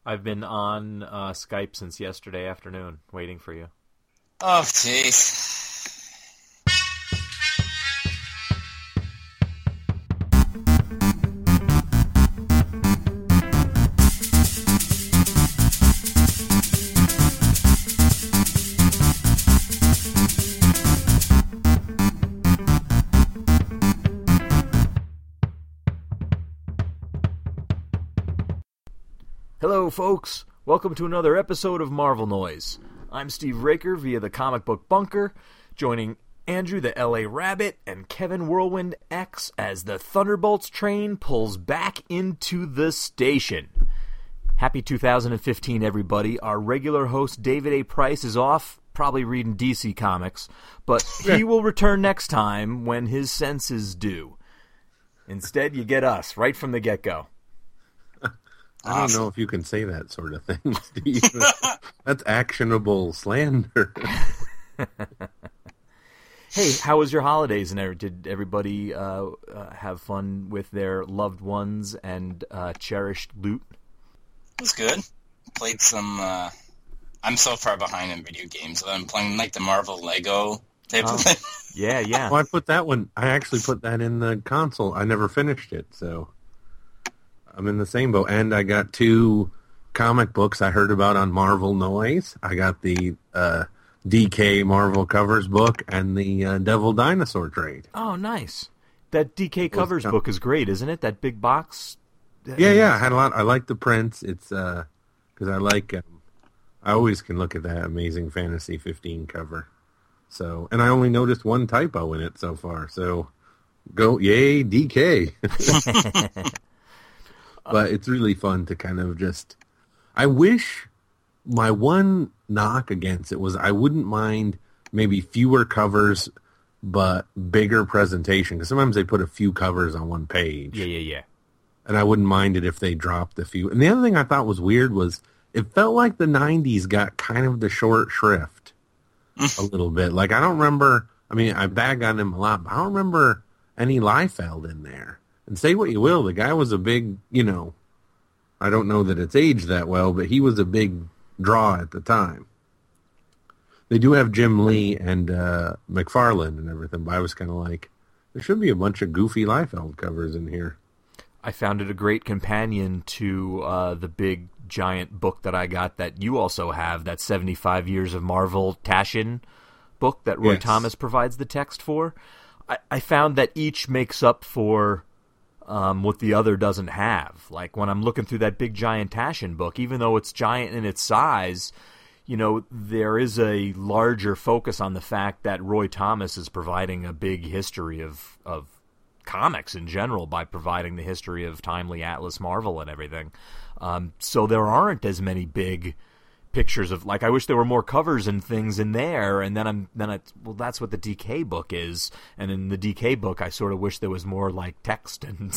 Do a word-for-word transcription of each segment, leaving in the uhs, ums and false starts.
I've been on uh, Skype since yesterday afternoon, waiting for you. Oh, jeez. Hello, folks. Welcome to another episode of Marvel Noise. I'm Steve Raker via the Comic Book Bunker, joining Andrew the L A Rabbit and Kevin Whirlwind X as the Thunderbolts train pulls back into the station. Happy two thousand fifteen, everybody. Our regular host, David A. Price, is off, probably reading D C Comics, but he will return next time when his senses do. Instead, you get us, right from the get-go. I don't know if you can say that sort of thing, Steve. That's actionable slander. Hey, how was your holidays? And did everybody uh, uh, have fun with their loved ones and uh, cherished loot? It was good. Played some... Uh, I'm so far behind in video games. I'm playing like the Marvel Lego type oh, of thing. Yeah, yeah. Well, I put that one... I actually put that in the console. I never finished it, so... I'm in the same boat, and I got two comic books I heard about on Marvel Noise. I got the uh, D K Marvel Covers book and the uh, Devil Dinosaur trade. Oh, nice. That D K Covers com- book is great, isn't it? That big box? Yeah, yeah. I had a lot. I like the prints. It's uh, because I like. Um, I always can look at that Amazing Fantasy fifteen cover. So, and I only noticed one typo in it so far. So, go yay D K. But it's really fun to kind of just... I wish my one knock against it was I wouldn't mind maybe fewer covers, but bigger presentation. Because sometimes they put a few covers on one page. Yeah, yeah, yeah. And I wouldn't mind it if they dropped a few. And the other thing I thought was weird was it felt like the nineties got kind of the short shrift a little bit. Like, I don't remember... I mean, I bag on him a lot, but I don't remember any Liefeld in there. And say what you will, the guy was a big, you know, I don't know that it's aged that well, but he was a big draw at the time. They do have Jim Lee and uh, McFarlane and everything, but I was kind of like, there should be a bunch of goofy Liefeld covers in here. I found it a great companion to uh, the big, giant book that I got that you also have, that seventy-five Years of Marvel Taschen book that Roy Yes. Thomas provides the text for. I, I found that each makes up for... Um, what the other doesn't have. Like when I'm looking through that big giant Taschen book, even though it's giant in its size, you know, there is a larger focus on the fact that Roy Thomas is providing a big history of, of comics in general by providing the history of Timely, Atlas, Marvel, and everything. Um, so there aren't as many big pictures of, like, I wish there were more covers and things in there, and then I'm then it's well, that's what the D K book is, and in the D K book I sort of wish there was more like text and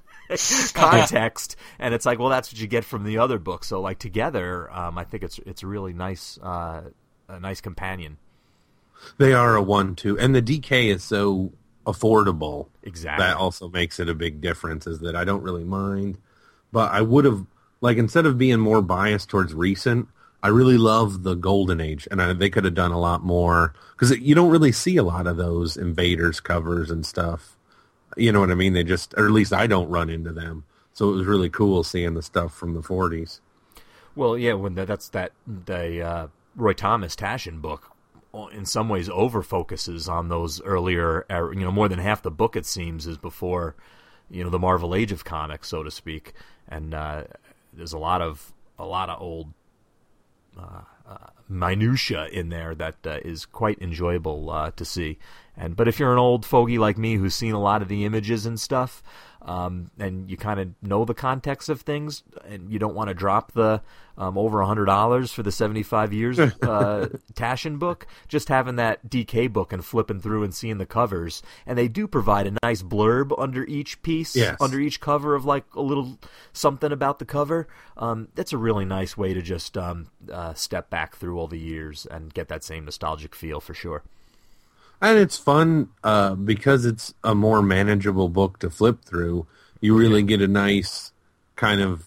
context, and it's like, well, that's what you get from the other book. So like together, um, I think it's it's a really nice uh, a nice companion. They are a one-two, and the D K is so affordable. Exactly. That also makes it a big difference, is that I don't really mind, but I would have, like, instead of being more biased towards recent, I really love the Golden Age, and I, they could have done a lot more, because you don't really see a lot of those Invaders covers and stuff. You know what I mean? They just, or at least I don't run into them. So it was really cool seeing the stuff from the forties. Well, yeah, when the, that's that the uh, Roy Thomas Taschen book, in some ways over-focuses on those earlier, you know, more than half the book, it seems, is before, you know, the Marvel Age of Comics, so to speak. And uh, there's a lot of a lot of old Uh, uh, minutia in there that uh, is quite enjoyable uh, to see. And but if you're an old fogey like me who's seen a lot of the images and stuff, um, and you kind of know the context of things, and you don't want to drop the um, over one hundred dollars for the seventy-five years uh, Taschen book, just having that D K book and flipping through and seeing the covers. And they do provide a nice blurb under each piece, yes. under each cover of like a little something about the cover. Um, that's a really nice way to just um, uh, step back through all the years and get that same nostalgic feel for sure. And it's fun uh, because it's a more manageable book to flip through. You really get a nice kind of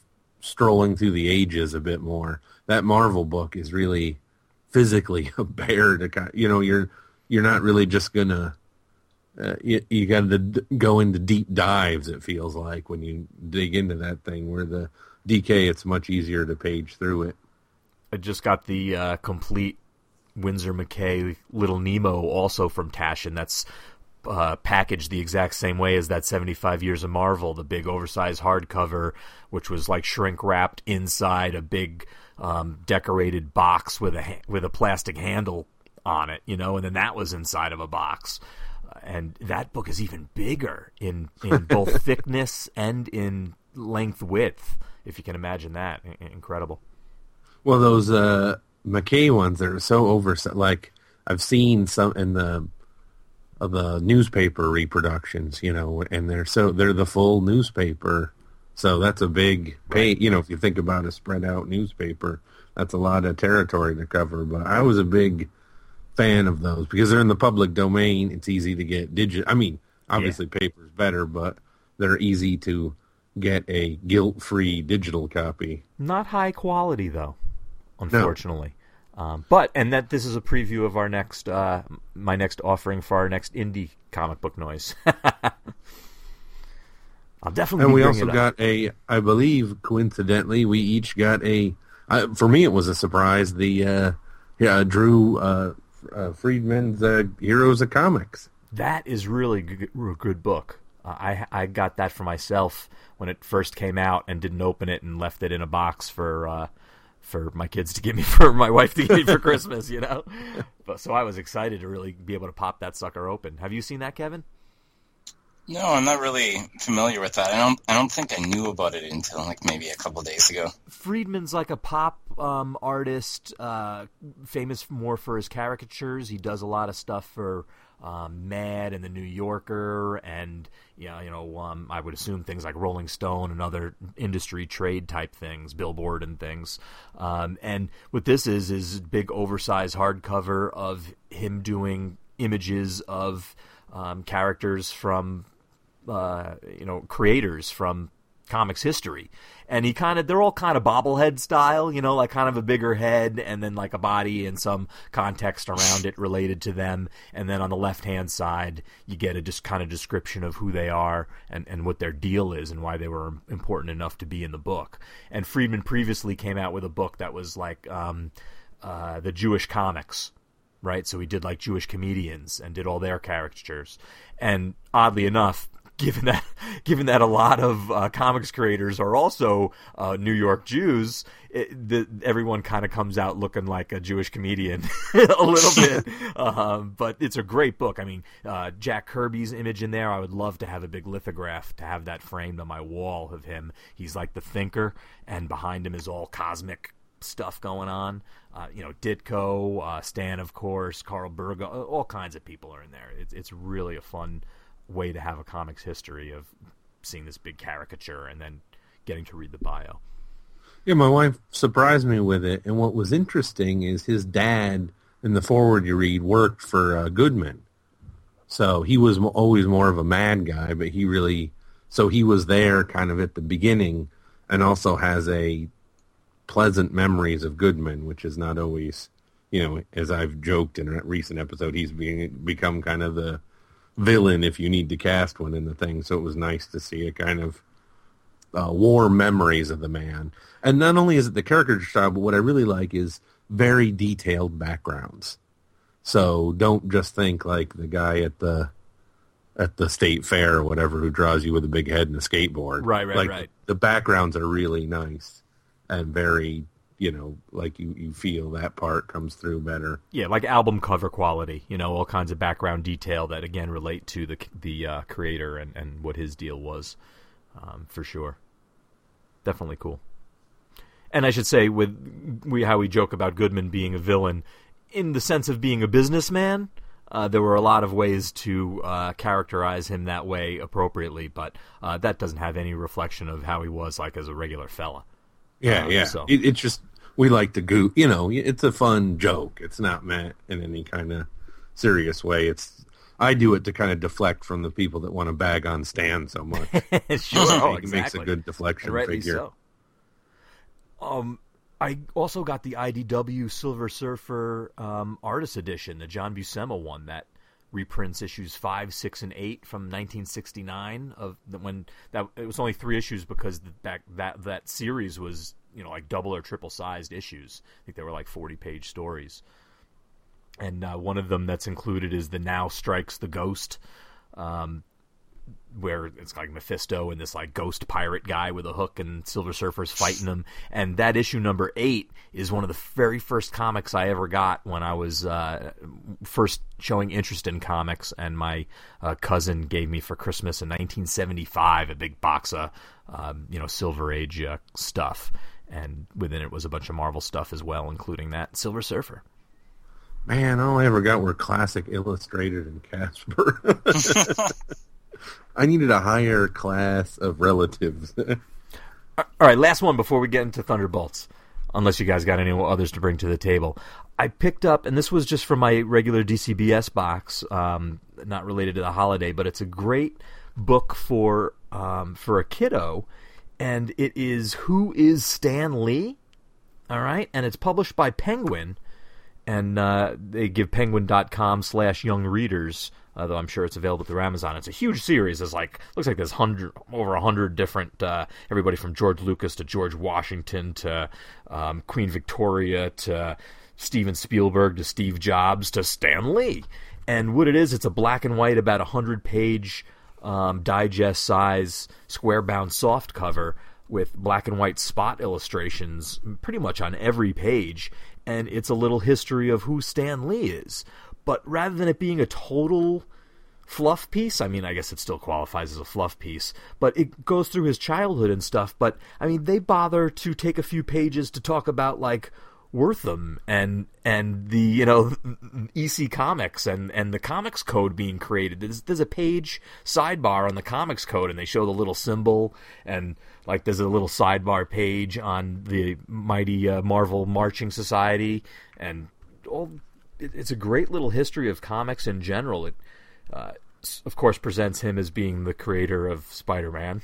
strolling through the ages a bit more. That Marvel book is really physically a bear to, you know, you're you're not really just gonna. Uh, you, you got to d- go into deep dives, it feels like, when you dig into that thing, where the D K, it's much easier to page through it. I just got the uh, complete Winsor McKay Little Nemo also from Taschen. That's uh, packaged the exact same way as that seventy-five Years of Marvel, the big oversized hardcover, which was like shrink-wrapped inside a big um, decorated box with a ha- with a plastic handle on it, you know, and then that was inside of a box. And that book is even bigger in, in both thickness and in length width, if you can imagine that. I- incredible. Well, those uh, McKay ones are so oversized. Like, I've seen some in the of the newspaper reproductions, you know, and they're so they're the full newspaper. So that's a big page. You know, if you think about a spread out newspaper, that's a lot of territory to cover. But I was a big fan of those because they're in the public domain. It's easy to get digital. I mean, obviously yeah. paper's better, but they're easy to get a guilt-free digital copy. Not high quality, though, unfortunately. No. Um, but and that this is a preview of our next, uh, my next offering for our next indie comic book noise. I'll definitely. And we also got a, I believe, coincidentally, we each got a. Uh, for me, it was a surprise. The uh, yeah, Drew. Uh, Uh, Friedman's uh, Heroes of Comics. That is really good, good book. Uh, I I got that for myself when it first came out and didn't open it and left it in a box for uh, for my kids to give me, for my wife to give me for Christmas, you know. But so I was excited to really be able to pop that sucker open. Have you seen that, Kevin? No, I'm not really familiar with that. I don't. I don't think I knew about it until like maybe a couple days ago. Friedman's like a pop um, artist, uh, famous more for his caricatures. He does a lot of stuff for um, Mad and the New Yorker, and you know, you know, um, I would assume things like Rolling Stone and other industry trade type things, Billboard and things. Um, and what this is is big oversized hardcover of him doing images of um, characters from. Uh, you know, creators from comics history, and he kind of they're all kind of bobblehead style, you know, like kind of a bigger head and then like a body and some context around it related to them, and then on the left hand side you get a just kind of description of who they are and, and what their deal is and why they were important enough to be in the book. And Friedman previously came out with a book that was like um, uh, the Jewish comics. Right, so he did like Jewish comedians and did all their caricatures, and oddly enough, given that given that a lot of uh, comics creators are also uh, New York Jews, it, the, everyone kind of comes out looking like a Jewish comedian a little bit. Um, but it's a great book. I mean, uh, Jack Kirby's image in there. I would love to have a big lithograph to have that framed on my wall of him. He's like the thinker, and behind him is all cosmic stuff going on. Uh, you know, Ditko, uh, Stan, of course, Carl Burgo, all kinds of people are in there. It's it's really a fun way to have a comics history of seeing this big caricature and then getting to read the bio. Yeah, my wife surprised me with it, and what was interesting is his dad, in the foreword you read, worked for uh, Goodman. So he was always more of a mad guy, but he really, so he was there kind of at the beginning and also has a pleasant memories of Goodman, which is not always, you know, as I've joked in a recent episode, he's being, become kind of the villain if you need to cast one in the thing. So it was nice to see a kind of uh, warm memories of the man. And not only is it the caricature style, but what I really like is very detailed backgrounds. So don't just think like the guy at the at the state fair or whatever who draws you with a big head and a skateboard. Right, right, like, right. The backgrounds are really nice and very, you know, like you, you feel that part comes through better. Yeah, like album cover quality, you know, all kinds of background detail that, again, relate to the the uh, creator and, and what his deal was, um, for sure. Definitely cool. And I should say, with we how we joke about Goodman being a villain, in the sense of being a businessman, uh, there were a lot of ways to uh, characterize him that way appropriately, but uh, that doesn't have any reflection of how he was like as a regular fella. Yeah, um, yeah. So. It, it's just, we like to goof, you know, it's a fun joke. It's not meant in any kind of serious way. It's, I do it to kind of deflect from the people that want to bag on Stan so much. Sure, oh, He exactly. makes a good deflection and rightly figure. So. Um, I also got the I D W Silver Surfer um, Artist Edition, the John Buscema one that reprints issues five, six, and eight from nineteen sixty-nine. Of the, when that it was only three issues because the, that that that series was you know like double or triple sized issues. I think they were like forty page stories. And uh, one of them that's included is the Now Strikes the Ghost, um, where it's like Mephisto and this like ghost pirate guy with a hook and Silver Surfer's fighting him. And that issue number eight is one of the very first comics I ever got when I was uh, first showing interest in comics. And my uh, cousin gave me for Christmas in nineteen seventy-five a big box of um, you know Silver Age uh, stuff, and within it was a bunch of Marvel stuff as well, including that Silver Surfer. Man, all I ever got were Classic Illustrated and Casper. I needed a higher class of relatives. All right, last one before we get into Thunderbolts, unless you guys got any others to bring to the table. I picked up, and this was just from my regular D C B S box, um, not related to the holiday, but it's a great book for um, for a kiddo, and it is Who is Stan Lee? All right, and it's published by Penguin. And uh, they give penguin.com slash young readers, uh, though I'm sure it's available through Amazon. It's a huge series. It's like looks like there's hundred over a hundred different uh, everybody from George Lucas to George Washington to um, Queen Victoria to Steven Spielberg to Steve Jobs to Stan Lee. And what it is, it's a black and white, about a hundred page um, digest size square bound soft cover with black and white spot illustrations pretty much on every page. And it's a little history of who Stan Lee is. But rather than it being a total fluff piece, I mean, I guess it still qualifies as a fluff piece, but it goes through his childhood and stuff. But, I mean, they bother to take a few pages to talk about, like, Wortham and and the, you know, E C Comics and, and the comics code being created. There's, there's a page sidebar on the comics code, and they show the little symbol, and like there's a little sidebar page on the mighty uh, Marvel Marching Society, and all. It, it's a great little history of comics in general. It, uh, of course, presents him as being the creator of Spider-Man,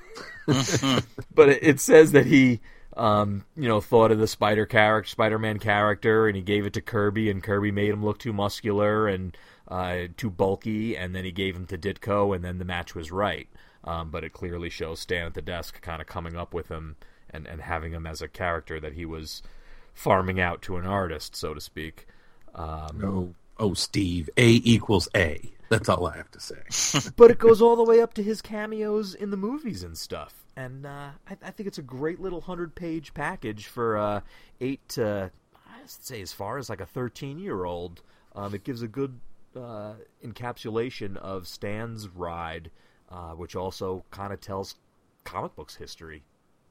but it, it says that he. Um, you know, thought of the Spider character, Spider-Man character, and he gave it to Kirby, and Kirby made him look too muscular and uh, too bulky, and then he gave him to Ditko, and then the match was right. Um, but it clearly shows Stan at the desk kind of coming up with him and, and having him as a character that he was farming out to an artist, so to speak. Um, oh, oh, Steve, A equals A. That's all I have to say. But it goes all the way up to his cameos in the movies and stuff. And uh, I, I think it's a great little hundred-page package for uh, eight to, I'd say, as far as like a thirteen-year-old. Um, it gives a good uh, encapsulation of Stan's ride, uh, which also kind of tells comic books history.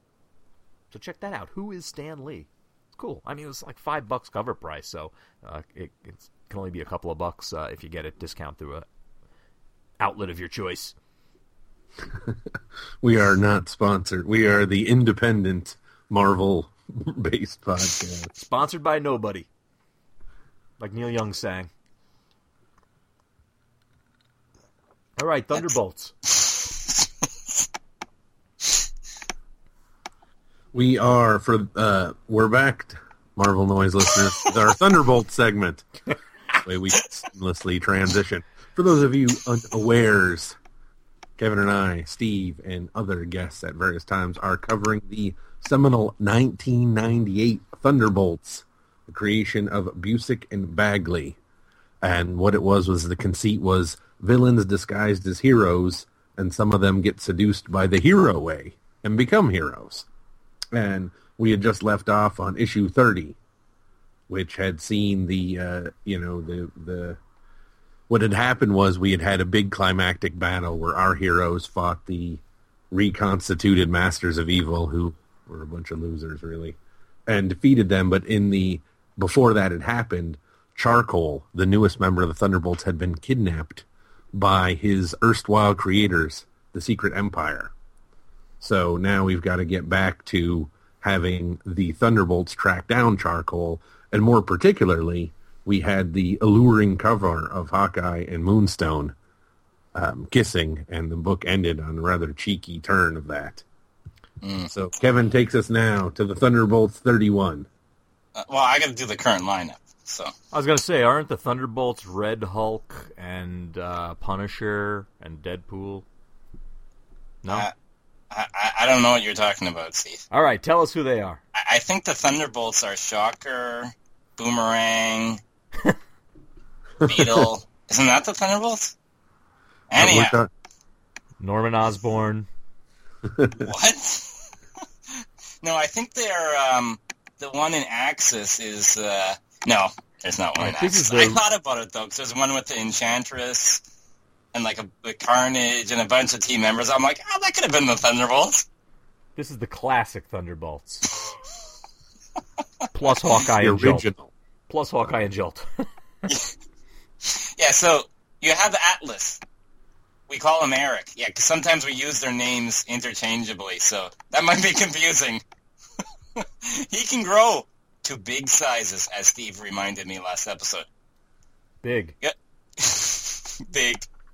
So check that out. Who is Stan Lee? It's cool. I mean, it was like five bucks cover price, so uh, it it's, can only be a couple of bucks uh, if you get it discount through a outlet of your choice. We are not sponsored. We are the independent Marvel-based podcast. Sponsored by nobody. Like Neil Young sang. All right, Thunderbolts. We are, for uh, we're back, Marvel Noise listeners, with our Thunderbolt segment. The way we seamlessly transition. For those of you unawares, Kevin and I, Steve, and other guests at various times are covering the seminal nineteen ninety-eight Thunderbolts, the creation of Busiek and Bagley. And what it was was the conceit was villains disguised as heroes, and some of them get seduced by the hero way and become heroes. And we had just left off on issue thirty, which had seen the, uh, you know, the the... What had happened was we had had a big climactic battle where our heroes fought the reconstituted Masters of Evil, who were a bunch of losers, really, and defeated them. But in the before that had happened, Charcoal, the newest member of the Thunderbolts, had been kidnapped by his erstwhile creators, the Secret Empire. So now we've got to get back to having the Thunderbolts track down Charcoal, and more particularly, we had the alluring cover of Hawkeye and Moonstone um, kissing, and the book ended on a rather cheeky turn of that. Mm. So Kevin takes us now to the Thunderbolts thirty-one. Uh, well, I got to do the current lineup. So I was going to say, aren't the Thunderbolts Red Hulk and uh, Punisher and Deadpool? No? Uh, I, I, I don't know what you're talking about, Steve. All right, tell us who they are. I, I think the Thunderbolts are Shocker, Boomerang, Beetle. Isn't that the Thunderbolts? Anyhow. Norman Osborn. What? No, I think they're, um, the one in Axis is, uh, no, there's not one in Axis. The... I thought about it, though, because there's one with the Enchantress and, like, a, a Carnage and a bunch of team members. I'm like, oh, that could have been the Thunderbolts. This is the classic Thunderbolts. Plus Hawkeye the and original. Jolt. Plus Hawkeye and Jolt. Yeah, so you have Atlas. We call him Eric. Yeah, because sometimes we use their names interchangeably, so that might be confusing. He can grow to big sizes, as Steve reminded me last episode. Big. Yeah. Big.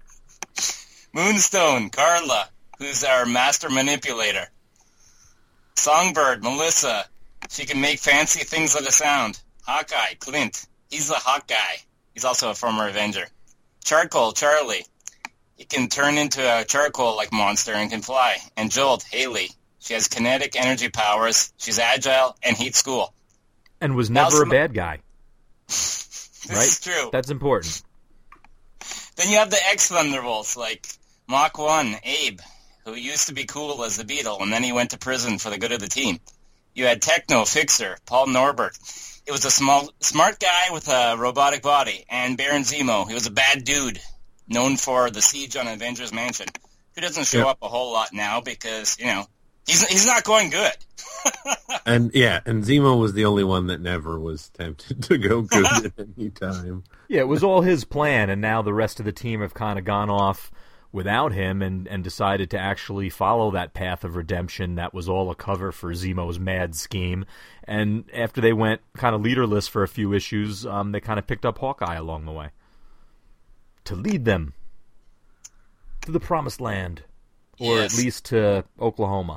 Moonstone, Carla, who's our master manipulator. Songbird, Melissa. She can make fancy things out of sound. Hawkeye, Clint. He's the Hawk guy. He's also a former Avenger. Charcoal, Charlie. He can turn into a charcoal-like monster and can fly. And Jolt, Haley. She has kinetic energy powers. She's agile and hates school. And was never some... a bad guy. This right? is true. That's important. Then you have the X-Thunderbolts, like Mach one, Abe, who used to be cool as the Beetle, and then he went to prison for the good of the team. You had Techno, Fixer, Paul Norbert. It was a small, smart guy with a robotic body. And Baron Zemo. He was a bad dude, known for the siege on Avengers Mansion, who doesn't show yep. up a whole lot now because, you know, he's he's not going good. And, yeah, and Zemo was the only one that never was tempted to go good at any time. Yeah, it was all his plan, and now the rest of the team have kind of gone off without him and, and decided to actually follow that path of redemption that was all a cover for Zemo's mad scheme. And after they went kind of leaderless for a few issues, um, they kind of picked up Hawkeye along the way to lead them to the promised land, or yes. at least to Oklahoma.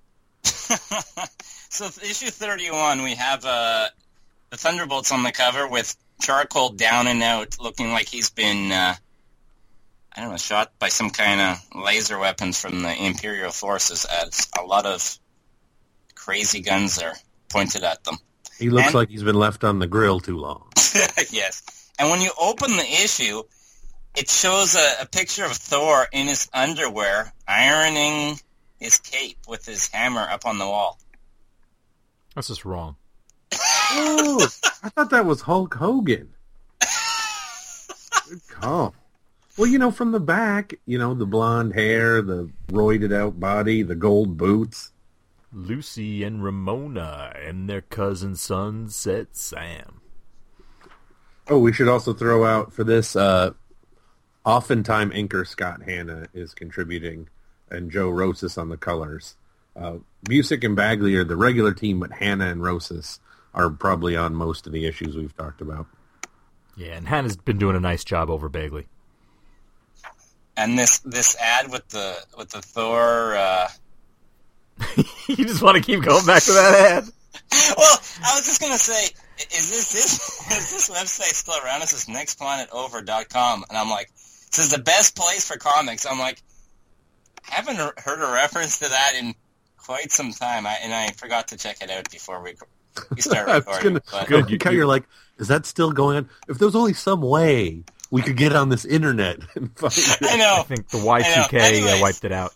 So issue thirty-one, we have uh, the Thunderbolts on the cover with Charcoal down and out, looking like he's been... Uh, I don't know, shot by some kind of laser weapons from the Imperial forces. As a lot of crazy guns there pointed at them. He looks and, like he's been left on the grill too long. Yes. And when you open the issue, it shows a, a picture of Thor in his underwear ironing his cape with his hammer up on the wall. That's just wrong. Oh, I thought that was Hulk Hogan. Good call. Well, you know, from the back, you know, the blonde hair, the roided out body, the gold boots. Lucy and Ramona and their cousin Sunset Sam. Oh, we should also throw out for this, uh, oftentimes inker Scott Hanna is contributing, and Joe Rosas on the colors. Uh, Busick and Bagley are the regular team, but Hanna and Rosas are probably on most of the issues we've talked about. Yeah, and Hanna's been doing a nice job over Bagley. And this this ad with the with the Thor. Uh... You just want to keep going back to that ad. Well, I was just gonna say, is this this is this website still around? This is next planet over dot com, and I'm like, this is the best place for comics. I'm like, I haven't heard a reference to that in quite some time, I, and I forgot to check it out before we we start recording. Gonna, good, you, you're like, is that still going on? If there was only some way we could get on this internet and find it. I know. I think the Y two K uh, wiped it out.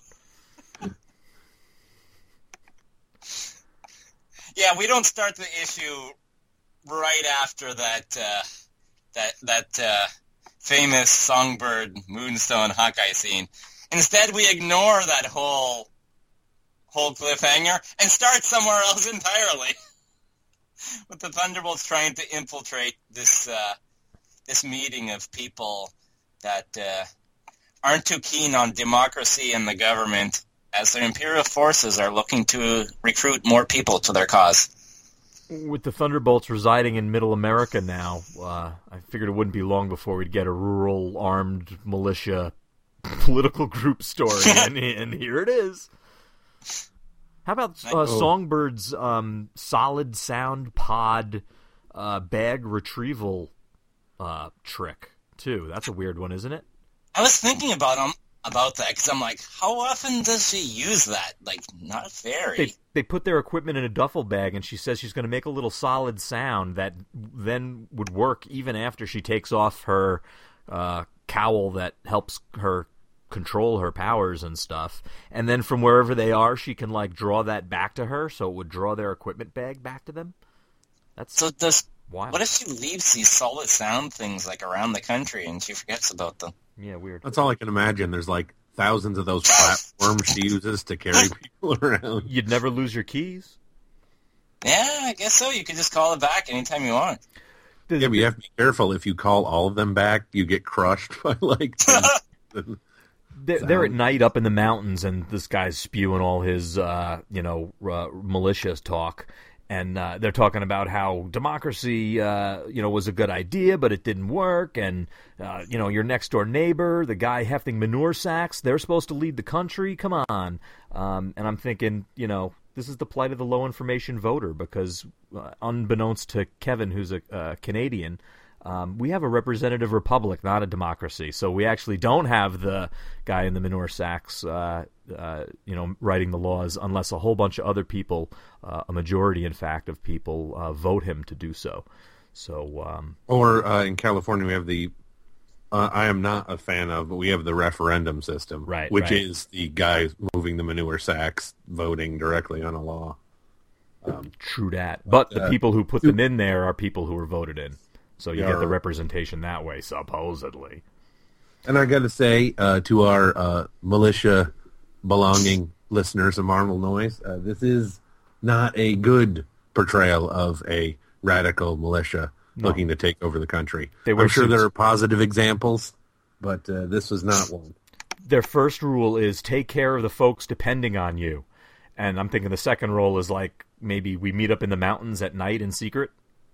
Yeah, we don't start the issue right after that uh, that that uh, famous Songbird Moonstone Hawkeye scene. Instead, we ignore that whole whole cliffhanger and start somewhere else entirely. With the Thunderbolts trying to infiltrate this uh, this meeting of people that uh, aren't too keen on democracy and the government, as the Imperial forces are looking to recruit more people to their cause. With the Thunderbolts residing in Middle America now, uh, I figured it wouldn't be long before we'd get a rural armed militia political group story, and, and here it is. How about uh, Songbird's um, solid sound pod uh, bag retrieval uh, trick, too? That's a weird one, isn't it? I was thinking about um, about that, because I'm like, how often does she use that? Like, not very. They, they put their equipment in a duffel bag, and she says she's going to make a little solid sound that then would work even after she takes off her uh, cowl that helps her control her powers and stuff, and then from wherever they are she can like draw that back to her, so it would draw their equipment bag back to them. That's so does wild. What if she leaves these solid sound things like around the country and she forgets about them? Yeah, weird. That's all I can imagine. There's like thousands of those platforms she uses to carry people around. You'd never lose your keys. Yeah, I guess so. You could just call it back anytime you want. Yeah, but you have to be careful. If you call all of them back, you get crushed by like ten. They're, they're at night up in the mountains, and this guy's spewing all his, uh, you know, uh, malicious talk. And uh, they're talking about how democracy, uh, you know, was a good idea, but it didn't work. And, uh, you know, your next-door neighbor, the guy hefting manure sacks, they're supposed to lead the country. Come on. Um, and I'm thinking, you know, this is the plight of the low-information voter because, uh, unbeknownst to Kevin, who's a uh, Canadian, Um, we have a representative republic, not a democracy. So we actually don't have the guy in the manure sacks, uh, uh, you know, writing the laws unless a whole bunch of other people, uh, a majority, in fact, of people uh, vote him to do so. So, um, or uh, in California, we have the. Uh, I am not a fan of, but we have the referendum system, right, which right. is the guy moving the manure sacks voting directly on a law. Um, True that, but uh, the people who put them in there are people who were voted in. So you Yeah. get the representation that way, supposedly. And I got to say, uh, to our uh, militia belonging listeners of Marvel Noise, uh, this is not a good portrayal of a radical militia No. looking to take over the country. They wear I'm sure suits. there are positive examples, but uh, this was not one. Their first rule is take care of the folks depending on you. And I'm thinking the second rule is like maybe we meet up in the mountains at night in secret.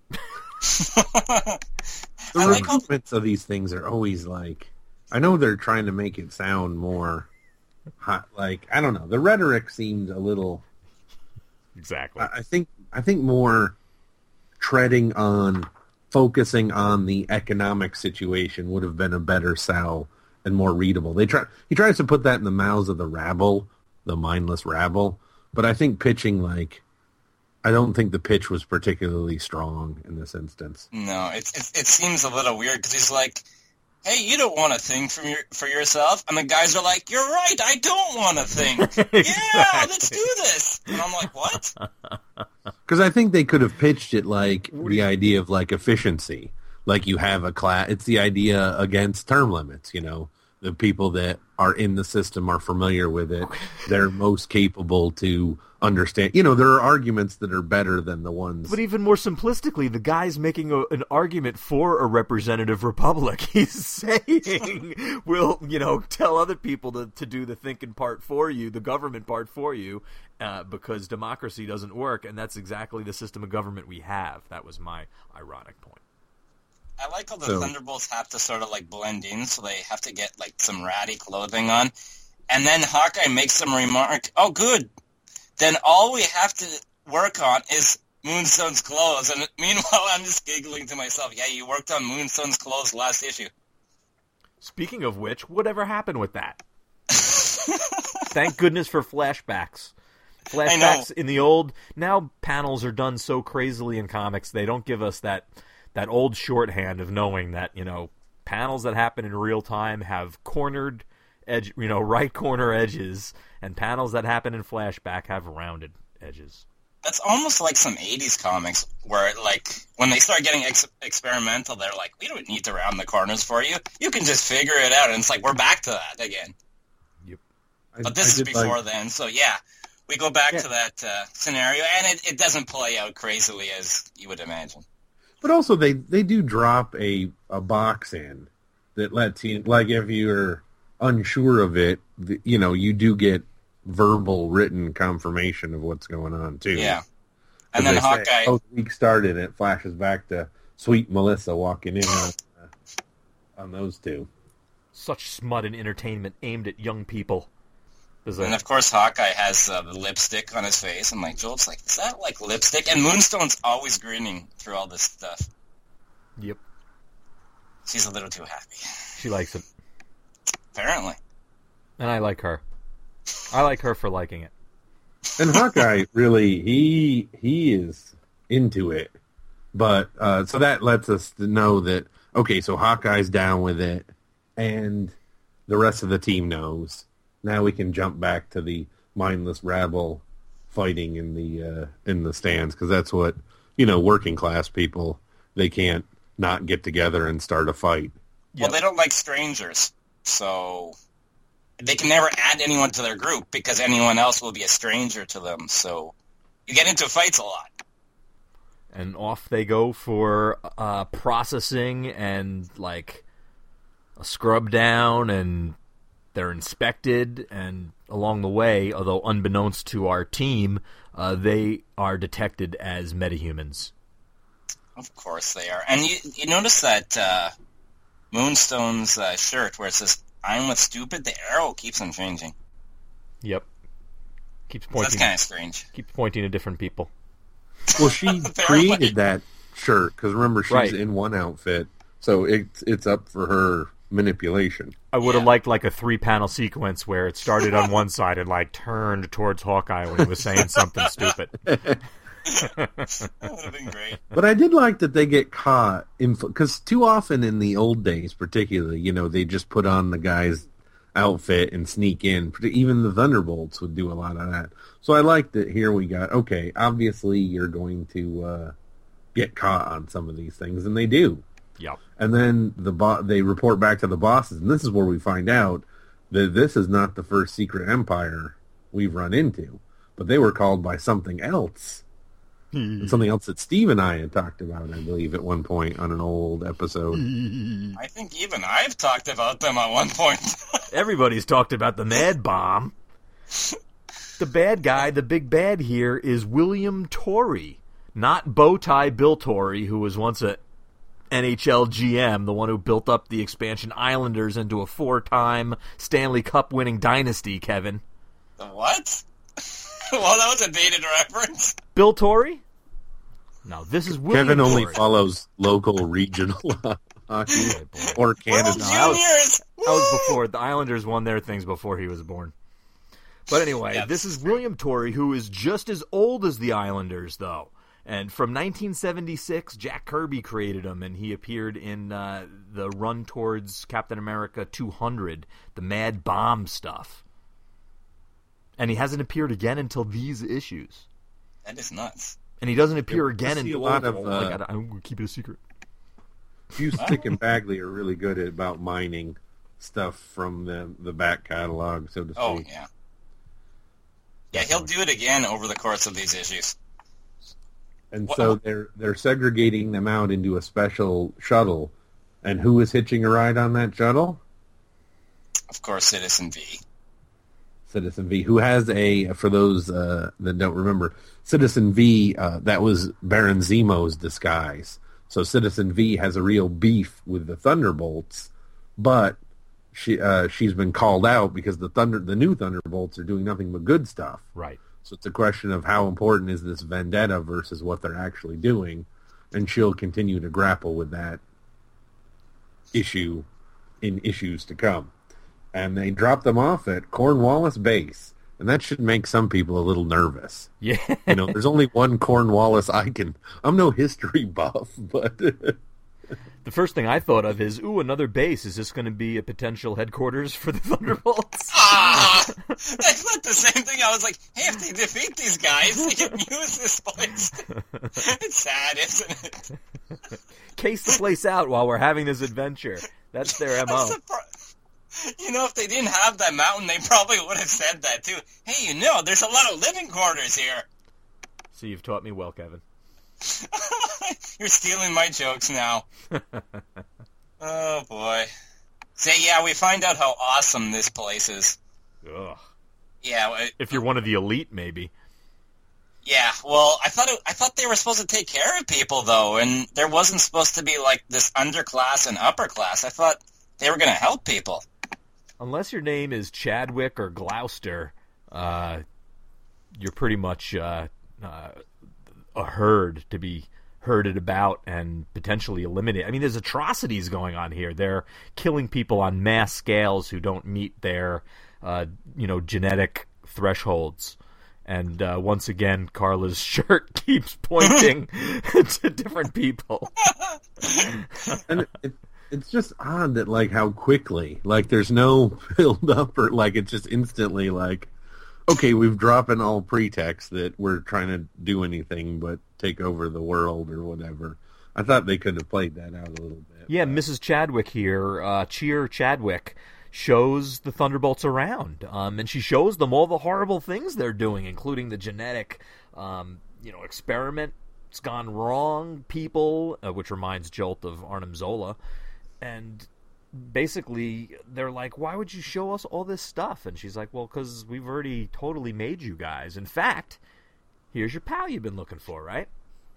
The I like how- recruitments of these things are always like, I know they're trying to make it sound more hot, like, I don't know. The rhetoric seemed a little, Exactly. I I think, I think more treading on, focusing on the economic situation would have been a better sell and more readable. They try, he tries to put that in the mouths of the rabble, the mindless rabble, but I think pitching like, I don't think the pitch was particularly strong in this instance. No, it's, it's it seems a little weird because he's like, "Hey, you don't want a thing from your for yourself," and the guys are like, "You're right, I don't want a thing." Yeah, let's do this. And I'm like, "What?" Because I think they could have pitched it like the idea of like efficiency, like you have a class. It's the idea against term limits. You know, the people that are in the system are familiar with it. They're most capable to understand. You know, there are arguments that are better than the ones. But even more simplistically, the guy's making a, an argument for a representative republic. He's saying, we'll, you know, tell other people to, to do the thinking part for you, the government part for you, uh, because democracy doesn't work, and that's exactly the system of government we have. That was my ironic point. I like how the So- Thunderbolts have to sort of like blend in, so they have to get like some ratty clothing on. And then Hawkeye makes some remark, "Oh, good. Then all we have to work on is Moonstone's clothes." And meanwhile, I'm just giggling to myself, yeah, you worked on Moonstone's clothes last issue. Speaking of which, whatever happened with that? Thank goodness for flashbacks. Flashbacks in the old... Now panels are done so crazily in comics, they don't give us that that old shorthand of knowing that, you know, panels that happen in real time have cornered edge, you know, right corner edges, and panels that happen in flashback have rounded edges. That's almost like some eighties comics where, like, when they start getting ex- experimental, they're like, we don't need to round the corners for you. You can just figure it out. And it's like, we're back to that again. Yep. I- But this I is did before like- then. So, yeah, we go back Yeah. to that uh, scenario, and it, it doesn't play out crazily as you would imagine. But also, they, they do drop a, a box in that lets you, like, if you're unsure of it, the, you know, you do get verbal written confirmation of what's going on, too. Yeah. And then They say, Hawkeye... "Oh, the week started," and it flashes back to sweet Melissa walking in on, uh, on those two. Such smut and entertainment aimed at young people. Does And that, of course, Hawkeye has uh, the lipstick on his face. I'm like, Joel's like, is that like lipstick? And Moonstone's always grinning through all this stuff. yep, She's a little too happy. she likes it, Apparently. and I like her. I like her for liking it. And Hawkeye really he he is into it, but uh, so that lets us know that okay, so Hawkeye's down with it, and the rest of the team knows. Now we can jump back to the mindless rabble fighting in the uh, in the stands, because that's what, you know, working class people, they can't not get together and start a fight. Well, they don't like strangers, so they can never add anyone to their group because anyone else will be a stranger to them. So you get into fights a lot. And off they go for uh, processing and like a scrub down, and they're inspected, and along the way, although unbeknownst to our team, uh, they are detected as metahumans. Of course they are. And you, you notice that uh, Moonstone's uh, shirt where it says, I'm with stupid, the arrow keeps on changing. Yep. Keeps So pointing. that's kind of strange. Keeps pointing to different people. Well, she created that shirt because remember she's Right. in one outfit, so it's it's up for her manipulation. I would have Yeah. liked like a three-panel sequence where it started on one side and like turned towards Hawkeye when he was saying something stupid. That would have been great. But I did like that they get caught in because too often in the old days, particularly, you know, they just put on the guy's outfit and sneak in. Even the Thunderbolts would do a lot of that. So I liked that here we got, okay, obviously you're going to uh, get caught on some of these things, and they do. Yep. And then the bo- they report back to the bosses, and this is where we find out that this is not the first secret empire we've run into, but they were called by something else. And something else that Steve and I had talked about, I believe, at one point on an old episode. I think even I've talked about them at one point. Everybody's talked about the Mad Bomb. The bad guy, the big bad here, is William Torrey, not Bowtie Bill Torrey, who was once a N H L G M, the one who built up the expansion Islanders into a four-time Stanley Cup winning dynasty, Kevin. The what? Well, that was a dated reference. Bill Torrey? No, this is William Kevin only Torrey. follows local regional hockey or World Canada. Juniors! That was before. The Islanders won their things before he was born. But anyway, Yeah, this is William Torrey, who is just as old as the Islanders, though. And from nineteen seventy-six, Jack Kirby created him, and he appeared in uh, the run towards Captain America two hundred, the Mad Bomb stuff. And he hasn't appeared again until these issues. That is nuts. And he doesn't appear Yeah, again I see until a lot of, like, uh, I, I'm going to keep it a secret. Fustic and Bagley are really good at about mining stuff from the the back catalog, so to speak. Oh, yeah. Yeah, he'll do it again over the course of these issues. And What- so they're they're segregating them out into a special shuttle. And who is hitching a ride on that shuttle? Of course, Citizen V. Citizen V, who has a, for those uh, that don't remember, Citizen V, uh, that was Baron Zemo's disguise. So Citizen V has a real beef with the Thunderbolts, but she uh, she's been called out because the Thunder the new Thunderbolts are doing nothing but good stuff. Right. So it's a question of how important is this vendetta versus what they're actually doing, and she'll continue to grapple with that issue in issues to come. And they drop them off at Cornwallis Base, and that should make some people a little nervous. Yeah. You know, there's only one Cornwallis I can... I'm no history buff, but... The first thing I thought of is, ooh, another base. Is this going to be a potential headquarters for the Thunderbolts? Ah! That's not the same thing. I was like, hey, if they defeat these guys, they can use this place. It's sad, isn't it? Case the place out while we're having this adventure. That's their M I'm O. surprised. You know, if they didn't have that mountain, they probably would have said that, too. Hey, you know, there's a lot of living quarters here. So you've taught me well, Kevin. You're stealing my jokes now. Oh, boy. So, yeah, we find out how awesome this place is. Ugh. Yeah, well, If you're one of the elite, maybe. yeah. Well, I thought it, I thought they were supposed to take care of people, though, and there wasn't supposed to be, like, this underclass and upper class. I thought they were going to help people. unless your name is Chadwick or Gloucester, uh, you're pretty much uh, uh, a herd to be herded about and potentially eliminated. I mean, there's atrocities going on here. They're killing people on mass scales who don't meet their, uh, you know, genetic thresholds. And uh, once again, Carla's shirt keeps pointing to different people. And it, it's just odd that, like, how quickly, like, there's no build up or, like, it's just instantly like, okay, we've dropped in all pretext that we're trying to do anything but take over the world or whatever. I thought they could have played that out a little bit. Yeah, Missus Chadwick here, uh, Cheer Chadwick, shows the Thunderbolts around, um, and she shows them all the horrible things they're doing, including the genetic, um, you know, experiment. It's gone wrong, people, uh, which reminds Jolt of Arnim Zola, and basically they're like, why would you show us all this stuff? And she's like, well, because we've already totally made you guys. In fact, here's your pal you've been looking for, right?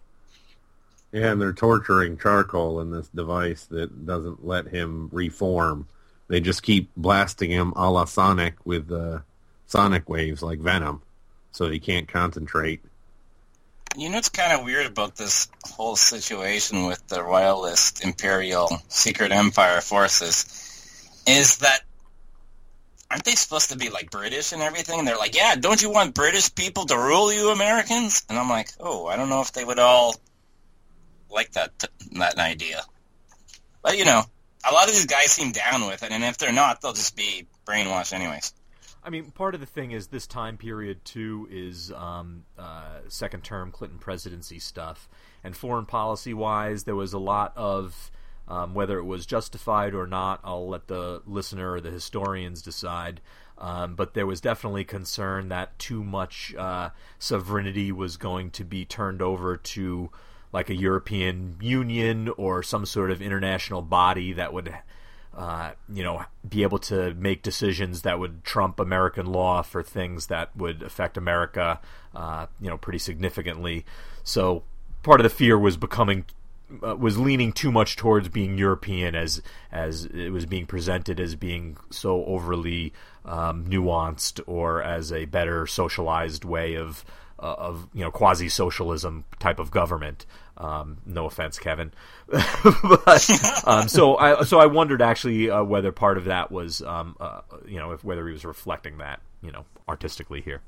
Yeah, and they're torturing Charcoal in this device that doesn't let him reform. They just keep blasting him a la Sonic with uh, sonic waves like Venom, so he can't concentrate. You know what's kind of weird about this whole situation with the Royalist Imperial Secret Empire forces is that aren't they supposed to be like British and everything? And they're like, yeah, don't you want British people to rule you Americans? And I'm like, oh, I don't know if they would all like that that idea. But, you know, a lot of these guys seem down with it, and if they're not, they'll just be brainwashed anyways. I mean, part of the thing is this time period, too, is um, uh, second-term Clinton presidency stuff. And foreign policy-wise, there was a lot of, um, whether it was justified or not, I'll let the listener or the historians decide. Um, but there was definitely concern that too much uh, sovereignty was going to be turned over to like a European Union or some sort of international body that would, uh, you know, be able to make decisions that would trump American law for things that would affect America, uh, you know, pretty significantly. So part of the fear was becoming, uh, was leaning too much towards being European as as it was being presented as being so overly um, nuanced or as a better socialized way of. Uh, of you know quasi-socialism type of government. Um, no offense, Kevin. but, um, so I so I wondered actually uh, whether part of that was um, uh, you know if whether he was reflecting that you know artistically here.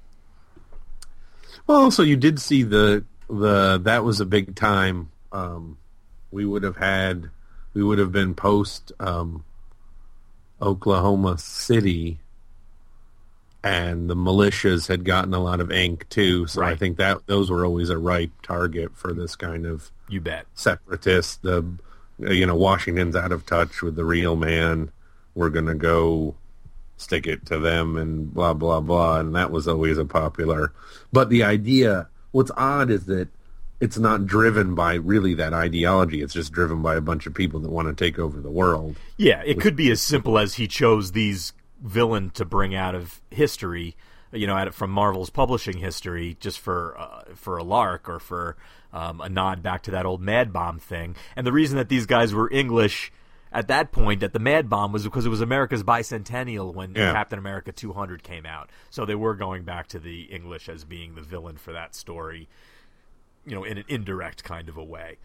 Well, also you did see the the that was a big time. Um, we would have had we would have been post um, Oklahoma City. And the militias had gotten a lot of ink too, so right. I think that those were always a ripe target for this kind of you bet separatist. The you know Washington's out of touch with the real man. We're gonna go stick it to them and blah blah blah, and that was always a popular. But the idea, what's odd is that it's not driven by really that ideology. It's just driven by a bunch of people that want to take over the world. Yeah, it could be as simple as he chose these. Villain to bring out of history, you know, out of, from Marvel's publishing history, just for uh, for a lark or for um, a nod back to that old Mad Bomb thing. And the reason that these guys were English at that point at the Mad Bomb was because it was America's bicentennial when yeah. Captain America two hundred came out. So they were going back to the English as being the villain for that story, you know, in an indirect kind of a way.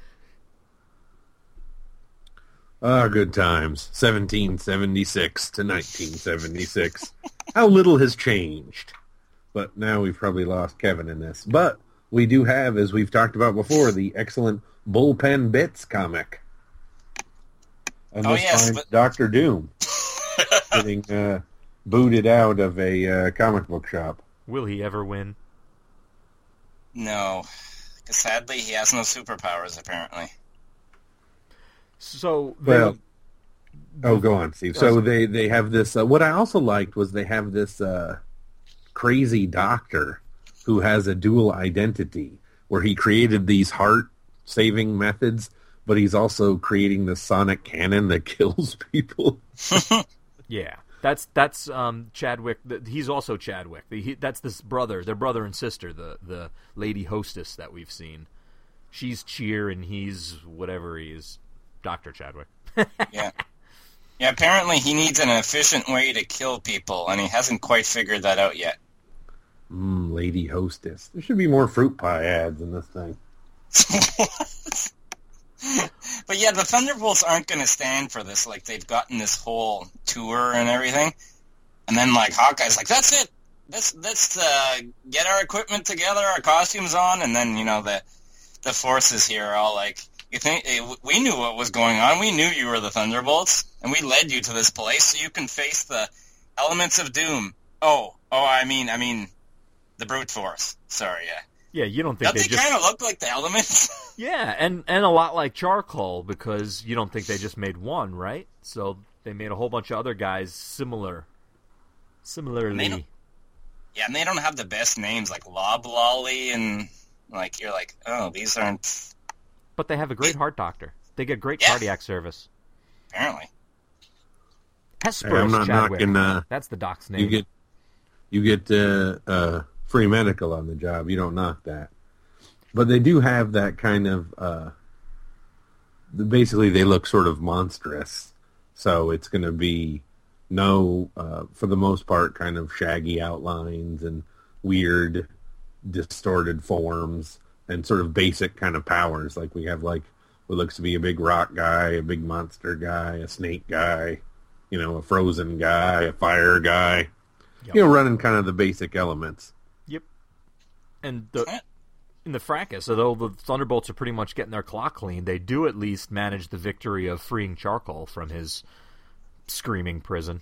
Ah, good times. seventeen seventy-six to nineteen seventy-six. How little has changed. But now we've probably lost Kevin in this. But we do have, as we've talked about before, the excellent Bullpen Bits comic. And oh, this yes, finds but... Doctor Doom getting uh, booted out of a uh, comic book shop. Will he ever win? No. Because sadly, he has no superpowers, apparently. So well, oh, go on, Steve. So they, they have this. Uh, what I also liked was they have this uh, crazy doctor who has a dual identity, where he created these heart saving methods, but he's also creating the sonic cannon that kills people. Yeah, that's that's um, Chadwick. He's also Chadwick. He, that's this brother. They're brother and sister. The the lady hostess that we've seen. She's Cheer, and he's whatever he is. Doctor Chadwick. Yeah. Yeah, apparently he needs an efficient way to kill people, and he hasn't quite figured that out yet. Mmm, lady hostess. There should be more fruit pie ads in this thing. But yeah, the Thunderbolts aren't going to stand for this. Like, they've gotten this whole tour and everything, and then, like, Hawkeye's like, that's it. Let's, let's uh, get our equipment together, our costumes on, and then, you know, the the forces here are all like, you think we knew what was going on. We knew you were the Thunderbolts, and we led you to this place so you can face the elements of doom. Oh, oh, I mean, I mean, the brute force. Sorry, yeah. Yeah, you don't think Don't they, they just... kind of look like the elements? Yeah, and, and a lot like Charcoal, because you don't think they just made one, right? So they made a whole bunch of other guys similar. Similarly. Yeah, and they don't have the best names, like Loblolly, and, like, you're like, oh, these aren't... But they have a great heart doctor. They get great Yeah. cardiac service. Apparently. Hesperus Hey, I'm not Chadwick. knocking, uh, That's the doc's name. You get you get uh, uh, free medical on the job. You don't knock that. But they do have that kind of... Uh, basically, they look sort of monstrous. So it's going to be no, uh, for the most part, kind of shaggy outlines and weird, distorted forms and sort of basic kind of powers. Like we have like what looks to be a big rock guy, a big monster guy, a snake guy, you know, a frozen guy, a fire guy. Yep. You know, running kind of the basic elements. Yep. And the, in the fracas, although the Thunderbolts are pretty much getting their clock clean, they do at least manage the victory of freeing Charcoal from his screaming prison.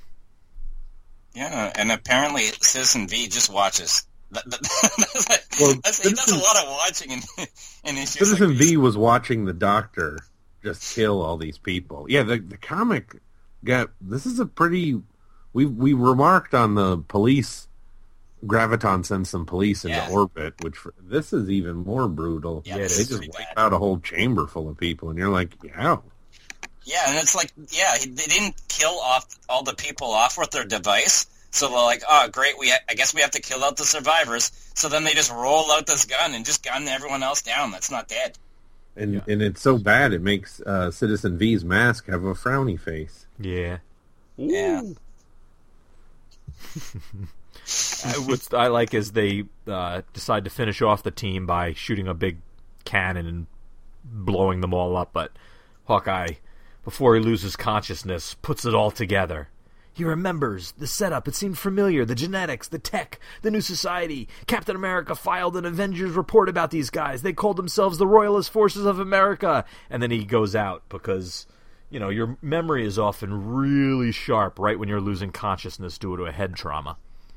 Yeah, and apparently Citizen V just watches. That, that, that's like, well, that's, Citizen, he does a lot of watching in, in issues. Citizen like V was watching the Doctor just kill all these people. Yeah, the the comic got... This is a pretty... We we remarked on the police... Graviton sends some police into yeah. orbit, which... This is even more brutal. Yeah, they just wipe bad. out a whole chamber full of people, and you're like, yeah... Yeah, and it's like, yeah, they didn't kill off all the people off with their device, so they're like, oh, great, we ha- I guess we have to kill out the survivors, so then they just roll out this gun and just gun everyone else down that's not dead. And yeah. and it's so bad, it makes uh, Citizen V's mask have a frowny face. Yeah. Ooh. Yeah. What I like is they uh, decide to finish off the team by shooting a big cannon and blowing them all up, but Hawkeye, before he loses consciousness, puts it all together. He remembers the setup. It seemed familiar. The genetics, the tech, the new society. Captain America filed an Avengers report about these guys. They called themselves the Royalist Forces of America. And then he goes out because, you know, your memory is often really sharp right when you're losing consciousness due to a head trauma.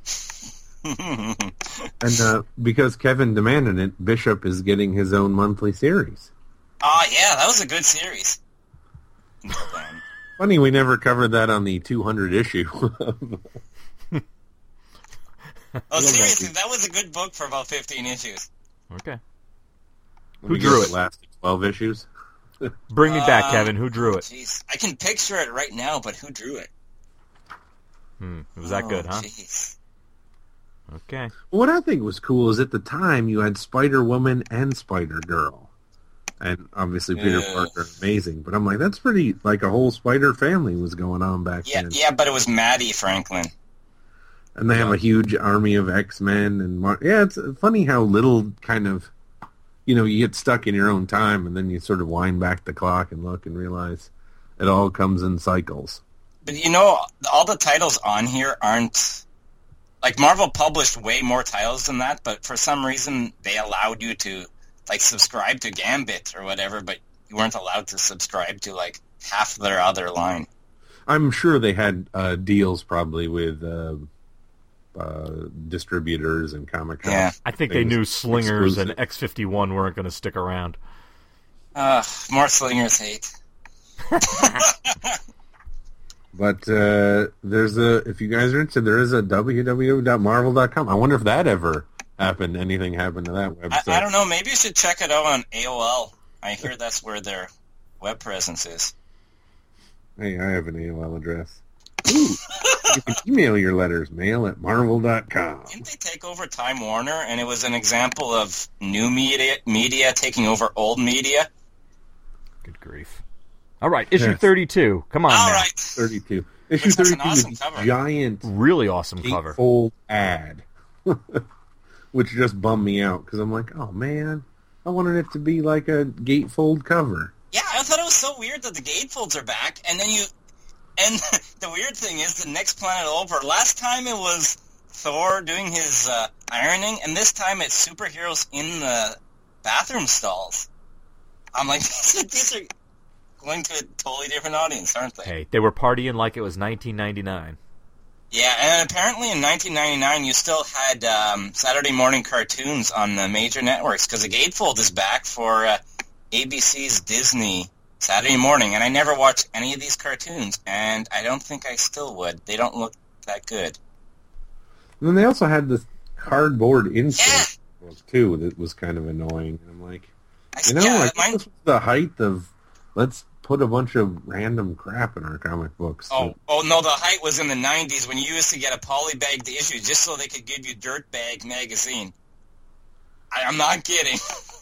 And uh, because Kevin demanded it, Bishop is getting his own monthly series. Oh, yeah, that was a good series. Funny, we never covered that on the two hundred issue. Oh, seriously, that was a good book for about fifteen issues. Okay. Who drew it? Last twelve issues? Bring me back, um, Kevin. Who drew it? Jeez, I can picture it right now, but who drew it? Hmm. Was that oh, good, huh? Geez. Okay. What I think was cool is at the time you had Spider-Woman and Spider-Girl. And obviously Peter yeah. Parker, amazing. But I'm like, that's pretty, like a whole Spider family was going on back yeah, then. Yeah, but it was Maddie Franklin. And they have a huge army of X-Men. And Mar- yeah, it's funny how little kind of, you know, you get stuck in your own time and then you sort of wind back the clock and look and realize it all comes in cycles. But you know, all the titles on here aren't... Like, Marvel published way more titles than that, but for some reason they allowed you to... like subscribe to Gambit or whatever, but you weren't allowed to subscribe to like half their other line. I'm sure they had uh, deals probably with uh, uh, distributors and comic con. Yeah. I think they knew Slingers exclusive. and X fifty-one weren't going to stick around. Uh, more Slingers hate. But uh, there's a, if you guys are interested, there is a w w w dot marvel dot com. I wonder if that ever happened. Anything happened to that website? I, I don't know. Maybe you should check it out on A O L. I hear that's where their web presence is. Hey, I have an A O L address. Ooh, you can email your letters, mail at marvel dot com. Didn't they take over Time Warner, and it was an example of new media media taking over old media? Good grief. All right, issue Yes. thirty-two. Come on All now. right. thirty-two. Issue Which has an thirty-two awesome is cover. a giant Really awesome cover. gatefold ad, which just bummed me out because I'm like, oh man, I wanted it to be like a gatefold cover. Yeah, I thought it was so weird that the gatefolds are back, and then you, and the weird thing is the next planet over. Last time it was Thor doing his uh, ironing, and this time it's superheroes in the bathroom stalls. I'm like, these are going to a totally different audience, aren't they? Hey, they were partying like it was nineteen ninety-nine. Yeah, and apparently in nineteen ninety-nine you still had um, Saturday morning cartoons on the major networks, because the gatefold is back for uh, A B C's Disney Saturday morning, and I never watched any of these cartoons, and I don't think I still would. They don't look that good. And then they also had this cardboard insert book, too, that was kind of annoying. I'm like, I, you know, yeah, I think mine, this was the height of, let's put a bunch of random crap in our comic books. oh, oh no, the height was in the nineties when you used to get a polybagged issue just so they could give you Dirtbag magazine. I, I'm not kidding.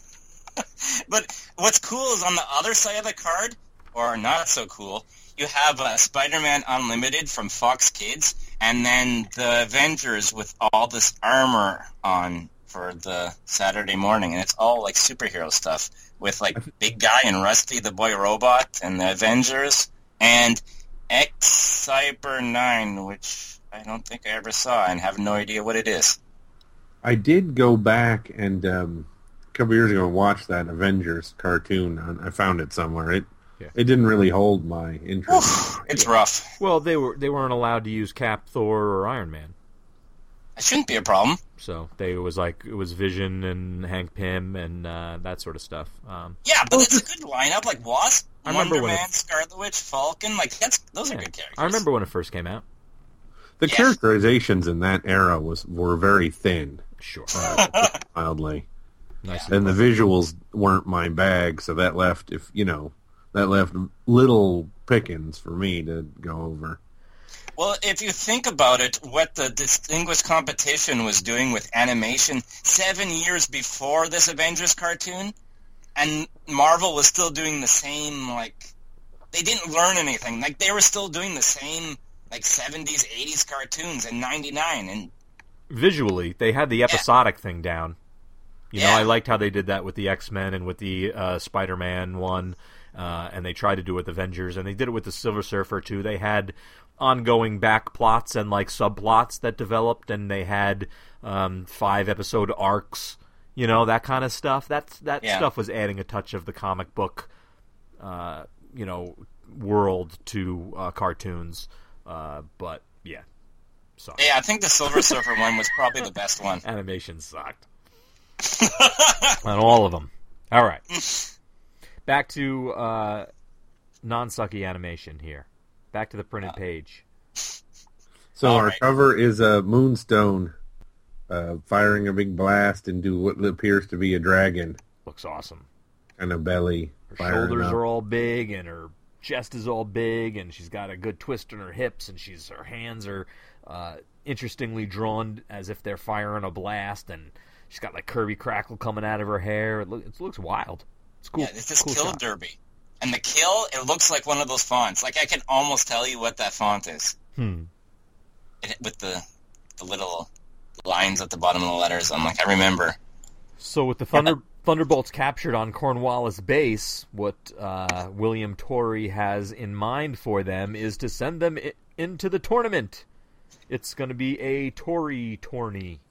But what's cool is on the other side of the card, or not so cool, you have uh, Spider-Man Unlimited from Fox Kids, and then the Avengers with all this armor on for the Saturday morning, and it's all like superhero stuff with like Big Guy and Rusty the Boy Robot and the Avengers and X-Cyber nine, which I don't think I ever saw and have no idea what it is. I did go back and um, a couple years ago and watch that Avengers cartoon. I found it somewhere. It Yeah. it didn't really hold my interest. Oof, it's rough. Well, they were they weren't allowed to use Cap, Thor, or Iron Man. It shouldn't be a problem. So they it was like it was Vision and Hank Pym and uh, that sort of stuff. Um, Yeah, but it's a good lineup, like Wasp, I remember Wonder when Man, it- Scarlet Witch, Falcon. Like that's those yeah. are good characters. I remember when it first came out. The Yeah. characterizations in that era was were very thin, Sure. mildly, Nice. and the visuals weren't my bag. So that left, if you know, that left little pickings for me to go over. Well, if you think about it, what the Distinguished Competition was doing with animation seven years before this Avengers cartoon, and Marvel was still doing the same, like, they didn't learn anything. Like, they were still doing the same, like, seventies, eighties cartoons in ninety-nine, and Visually, they had the episodic thing down. You know, Yeah. I liked how they did that with the X-Men and with the uh, Spider-Man one, uh, and they tried to do it with Avengers, and they did it with the Silver Surfer too. They had ongoing back plots and like subplots that developed, and they had um, five episode arcs. You know, that kind of stuff. That's that Yeah. stuff was adding a touch of the comic book, uh, you know, world to uh, cartoons. Uh, but yeah, sorry, yeah, I think the Silver Surfer one was probably the best one. animation sucked on all of them. All right, back to uh, non-sucky animation here. Back to the printed page. So All our right. cover is a Moonstone uh, firing a big blast into what appears to be a dragon Looks awesome. kind of belly. Her firing shoulders up. are all big, and her chest is all big, and she's got a good twist in her hips, and she's her hands are uh, interestingly drawn as if they're firing a blast, and she's got like curvy crackle coming out of her hair. It, look, it looks wild. It's cool. Yeah, it's this cool Kill shot. Derby. And the kill, it looks like one of those fonts. Like, I can almost tell you what that font is. Hmm. It, with the the little lines at the bottom of the letters. I'm like, I remember. So with the Thunder Thunderbolts captured on Cornwallis base, what uh, William Torrey has in mind for them is to send them I- into the tournament. It's going to be a Tory tourney.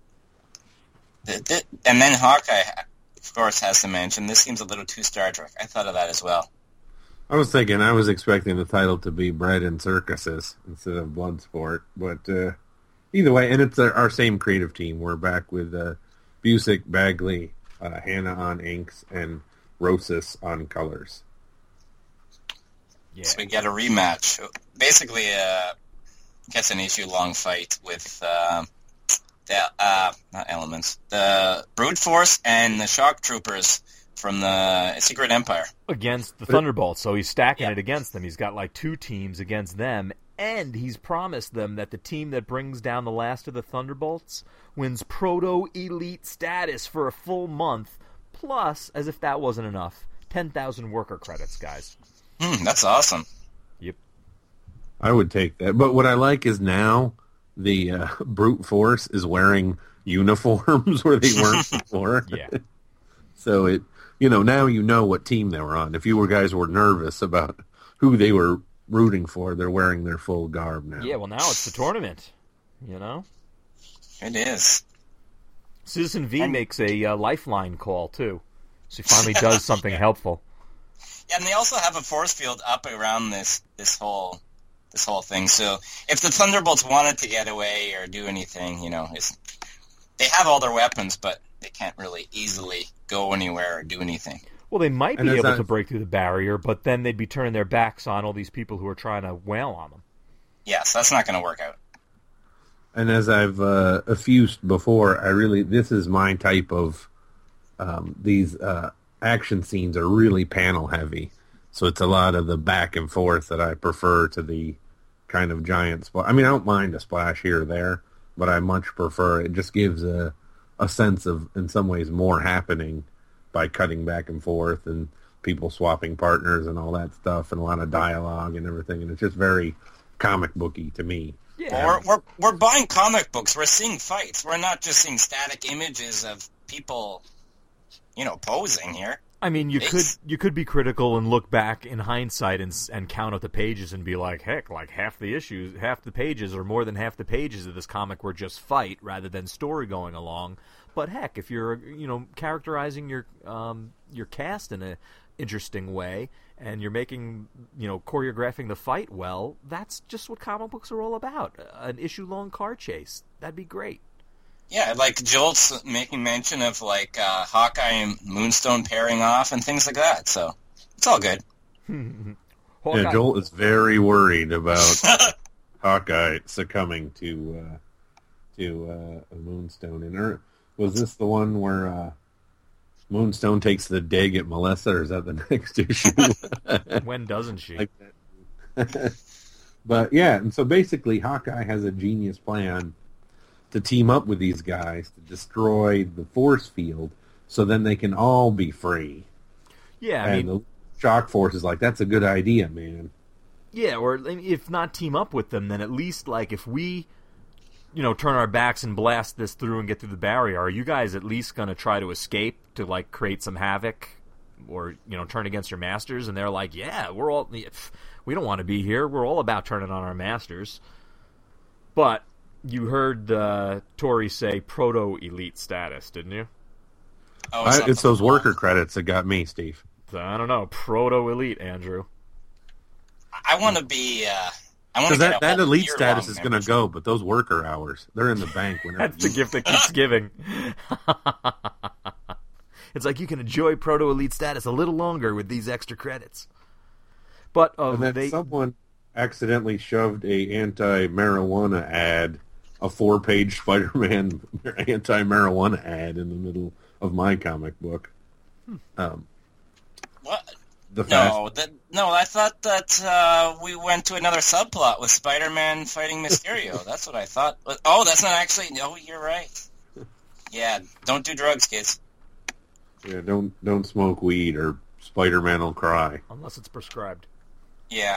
Th- th- And then Hawkeye, of course, has to mention, this seems a little too Star Trek. I thought of that as well. I was thinking, I was expecting the title to be Bread and Circuses instead of Bloodsport, but uh, either way, and it's our, our same creative team. We're back with uh, Busick, Bagley, uh, Hannah on inks, and Rosas on colors. Yeah. So we get a rematch. Basically, uh, gets an issue-long fight with uh, the, uh, not Elements, the Brute Force and the Shock Troopers from the Secret Empire. Against the Thunderbolts, so he's stacking Yeah. it against them. He's got like two teams against them, and he's promised them that the team that brings down the last of the Thunderbolts wins proto-elite status for a full month, plus, as if that wasn't enough, ten thousand worker credits, guys. Hmm, that's awesome. Yep. I would take that. But what I like is now the uh, brute force is wearing uniforms where they weren't before. Yeah. So it, you know, now you know what team they were on. If you were guys were nervous about who they were rooting for, they're wearing their full garb now. Yeah, well, now it's the tournament, you know? It is. Citizen V And- makes a uh, lifeline call, too. So he finally does something Yeah. helpful. Yeah, and they also have a force field up around this this whole this whole thing. So if the Thunderbolts wanted to get away or do anything, you know, it's, they have all their weapons, but they can't really easily go anywhere or do anything. Well, they might And be as able I- to break through the barrier, but then they'd be turning their backs on all these people who are trying to wail on them. Yes, that's not going to work out. And as I've uh, effused before, I really this is my type of um, these uh, action scenes are really panel heavy, so it's a lot of the back and forth that I prefer to the kind of giant splash. I mean, I don't mind a splash here or there, but I much prefer it. Just gives a a sense of, in some ways, more happening by cutting back and forth and people swapping partners and all that stuff, and a lot of dialogue and everything, and it's just very comic booky to me. Yeah. We're, we're we're buying comic books. We're seeing fights. We're not just seeing static images of people, you know, posing here. I mean, you It's- could you could be critical and look back in hindsight and s- and count out the pages and be like, heck, like half the issues, half the pages, or more than half the pages of this comic were just fight rather than story going along. But heck, if you're you know characterizing your um, your cast in a interesting way and you're making you know choreographing the fight well, that's just what comic books are all about. An issue long car chase, that'd be great. Yeah, like Joel's making mention of like uh, Hawkeye and Moonstone pairing off and things like that. So it's all good. Hawkeye- Yeah, Joel is very worried about Hawkeye succumbing to uh, to uh, a Moonstone. And er, was this the one where uh, Moonstone takes the dig at Melissa, or is that the next issue? when doesn't she? Like that. But yeah, and so basically Hawkeye has a genius plan to team up with these guys to destroy the force field so then they can all be free. yeah, I and mean, the Shock Force is like, that's a good idea, man. yeah, or if not team up with them, then at least like if we, you know, turn our backs and blast this through and get through the barrier, are you guys at least going to try to escape to like create some havoc, or you know, turn against your masters? And they're like, yeah, we're all, we don't want to be here. We're all about turning on our masters. But you heard uh, Tori say proto-elite status, didn't you? Oh, I, not it's the- those worker credits that got me, Steve. So, I don't know, proto-elite, Andrew. I want to be. Uh, I want to Because get that, a that whole elite year-long status is going to membership. go, but those worker hours, they're in the bank. Whenever That's the you- gift that keeps giving. It's like you can enjoy proto-elite status a little longer with these extra credits. But uh, And then they, someone accidentally shoved a anti-marijuana ad, a four-page Spider-Man anti-marijuana ad in the middle of my comic book. Um, What? the fast, No, that, no. I thought that uh, we went to another subplot with Spider-Man fighting Mysterio. That's what I thought. But- Oh, that's not actually. No, you're right. Yeah, don't do drugs, kids. yeah, don't don't smoke weed or Spider-Man will cry. unless it's prescribed. Yeah.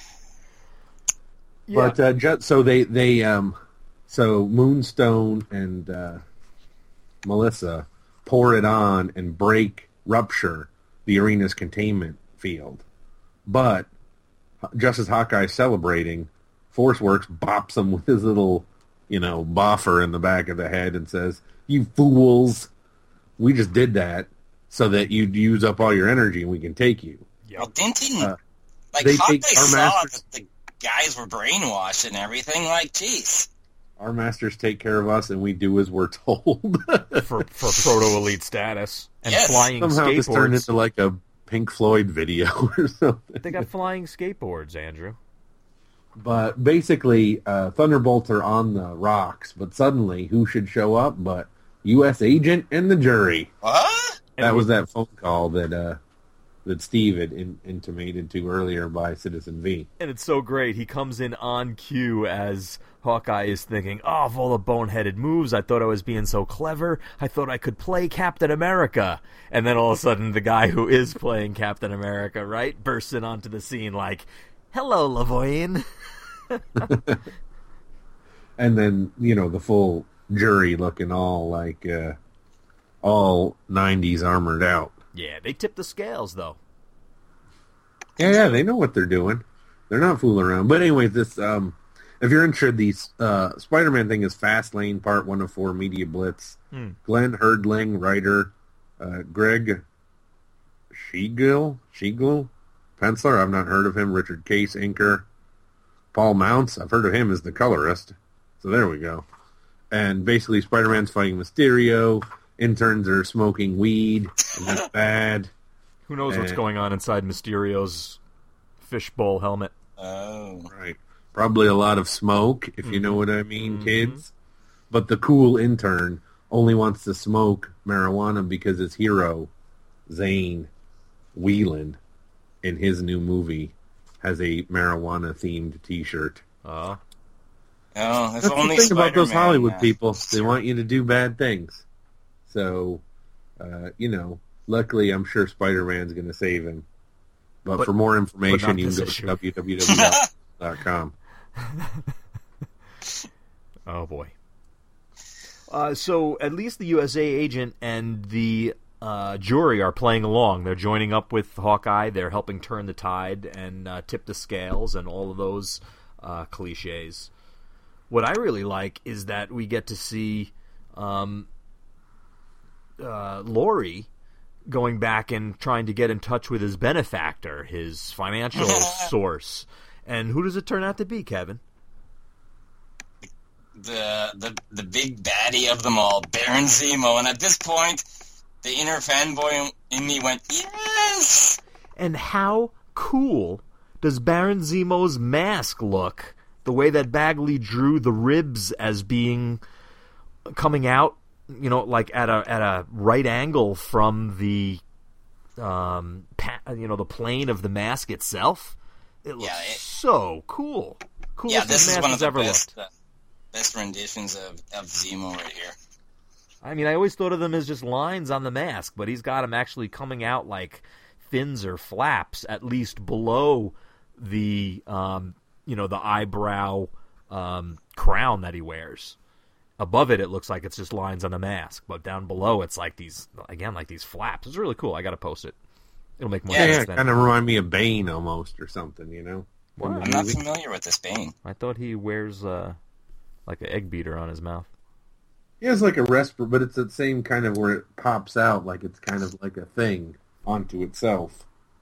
Yeah. But uh, just, so they they um so Moonstone and uh, Melissa pour it on and break rupture the arena's containment field, but just as Hawkeye's celebrating, ForceWorks bops him with his little you know boffer in the back of the head and says, "You fools, we just did that so that you'd use up all your energy and we can take you." Yep. Well, didn't he? Uh, like they Hawkeye take our saw masters- that the guys were brainwashed and everything. Like, jeez. Our masters take care of us and we do as we're told. for for proto-elite status. And Yes. flying Somehow this turned skateboards. into like a Pink Floyd video or something. They got flying skateboards, Andrew. But basically, uh, Thunderbolts are on the rocks, but suddenly, who should show up but U S agent and the jury? What? That was that phone call that uh, that Steve had in, intimated to earlier by Citizen V. And it's so great. He comes in on cue as Hawkeye is thinking, oh, of all the boneheaded moves, I thought I was being so clever. I thought I could play Captain America. And then all of a sudden, the guy who is playing Captain America, right, bursts in onto the scene like, hello, Lavoine. And then, you know, the full jury looking all like, uh, all nineties armored out. Yeah, they tip the scales, though. Yeah, yeah, they know what they're doing. They're not fooling around. But anyways, this, um, if you're interested, the uh, Spider-Man thing is Fastlane, part one of four, Media Blitz. Hmm. Glenn Herdling, writer. Uh, Greg Schiegel, Schiegel, penciler. I've not heard of him. Richard Case, inker. Paul Mounts, I've heard of him as the colorist. So there we go. And basically, Spider-Man's fighting Mysterio. Interns are smoking weed, and that's bad. Who knows and, what's going on inside Mysterio's fishbowl helmet? Oh. Right. Probably a lot of smoke, if mm-hmm. you know what I mean, mm-hmm. kids. But the cool intern only wants to smoke marijuana because his hero, Zane Whelan, in his new movie, has a marijuana-themed T-shirt. Uh. Oh, that's only the thing Spider-Man, about those Hollywood uh, people. They want you to do bad things. So, uh, you know, luckily I'm sure Spider-Man's going to save him. But, but for more information, you can go issue. to w w w dot com. Oh, boy. Uh, so at least the U S A agent and the uh, jury are playing along. They're joining up with Hawkeye. They're helping turn the tide and uh, tip the scales and all of those uh, cliches. What I really like is that we get to see um, uh, Laurie going back and trying to get in touch with his benefactor, his financial source. And who does it turn out to be, Kevin? The the the big baddie of them all, Baron Zemo. And at this point, the inner fanboy in me went, yes! And how cool does Baron Zemo's mask look? The way that Bagley drew the ribs as being coming out, you know, like at a at a right angle from the, um, pa- you know, the plane of the mask itself. It looks yeah, it, so cool. Coolest yeah, this is one of the ever best, looked. uh, best renditions of, of Zemo right here. I mean, I always thought of them as just lines on the mask, but he's got them actually coming out like fins or flaps, at least below the, um, you know, the eyebrow um, crown that he wears. Above it, it looks like it's just lines on the mask, but down below, it's like these, again, like these flaps. It's really cool. I got to post it. It'll make more yeah, sense. Yeah, kind of remind me of Bane almost, or something, you know? What? I'm not familiar with this Bane. I thought he wears uh, like an egg beater on his mouth. He has like a respirator, but it's the same kind of where it pops out, like it's kind of like a thing onto itself.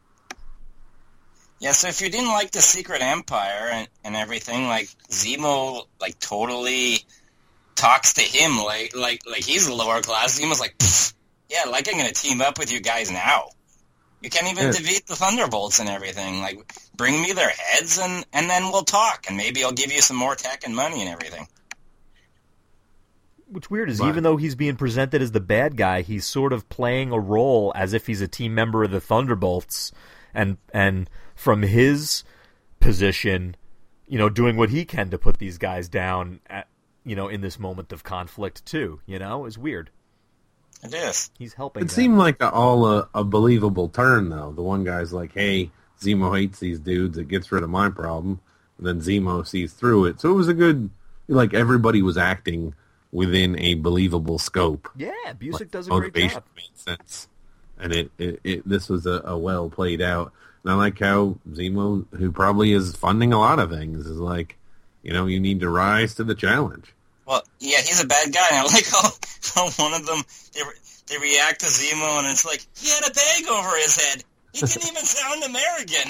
Yeah, so if you didn't like the Secret Empire and, and everything, like Zemo, like totally talks to him like like like he's a lower class. Zemo's like, yeah, like I'm gonna team up with you guys now. You can't even yeah. defeat the Thunderbolts and everything. Like, bring me their heads and and then we'll talk, and maybe I'll give you some more tech and money and everything. What's weird is, right. even though he's being presented as the bad guy, he's sort of playing a role as if he's a team member of the Thunderbolts, and and from his position, you know, doing what he can to put these guys down at, you know, in this moment of conflict too. You know, it's weird. It is. He's helping. It them. seemed like a, all a, a believable turn, though. The one guy's like, "Hey, Zemo hates these dudes. It gets rid of my problem." And then Zemo sees through it, so it was a good. Like everybody was acting within a believable scope. Yeah, Busick like, does a great great job. Made sense, and it, it, it this was a, a well played out. And I like how Zemo, who probably is funding a lot of things, is like, you know, you need to rise to the challenge. Well, yeah, he's a bad guy, and I like how, how one of them, they, re- they react to Zemo, and it's like, he had a bag over his head. He didn't even sound American.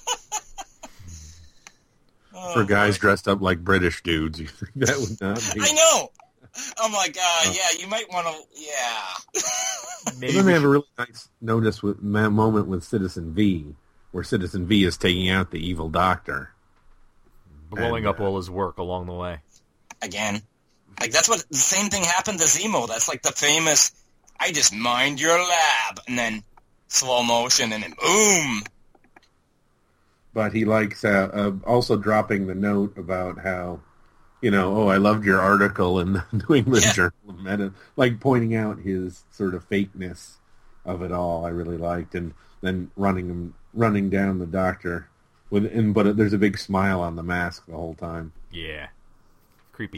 oh, For guys boy. dressed up like British dudes, you think that would not be... I know! I'm like, uh, oh. yeah, you might want to, yeah. Maybe then they have a really nice notice with moment with Citizen V, where Citizen V is taking out the evil doctor. Blowing and, up uh, all his work along the way. Again. Like, that's what, the same thing happened to Zemo. That's like the famous, I just mined your lab. And then slow motion, and then boom. But he likes uh, uh, also dropping the note about how, you know, oh, I loved your article in the New England Yeah. Journal of Medicine, like pointing out his sort of fakeness of it all. I really liked, and then running him, running down the doctor with, and but there's a big smile on the mask the whole time. Yeah. Creepy.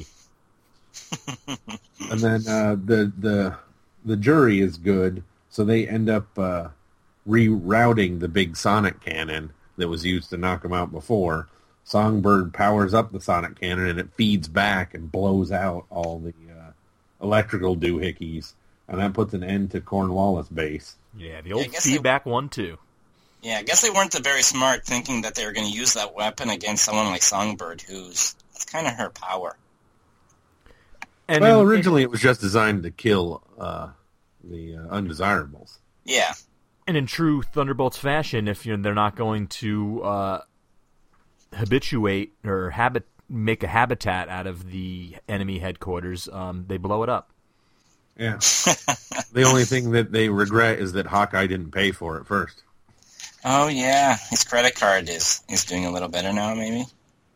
And then uh, the the the jury is good, so they end up uh, rerouting the big sonic cannon that was used to knock him out before. Songbird powers up the sonic cannon, and it feeds back and blows out all the uh, electrical doohickeys, and that puts an end to Cornwallis base. Yeah, the Yeah, old I guess they- feedback one, too. Yeah, I guess they weren't very smart thinking that they were going to use that weapon against someone like Songbird, who's that's kind of her power. And Well, in- originally it was just designed to kill uh, the uh, undesirables. Yeah, And in true Thunderbolts fashion, if you're, they're not going to uh, habituate or habit make a habitat out of the enemy headquarters, um, they blow it up. Yeah. The only thing that they regret is that Hawkeye didn't pay for it first. Oh yeah, his credit card is is doing a little better now, maybe.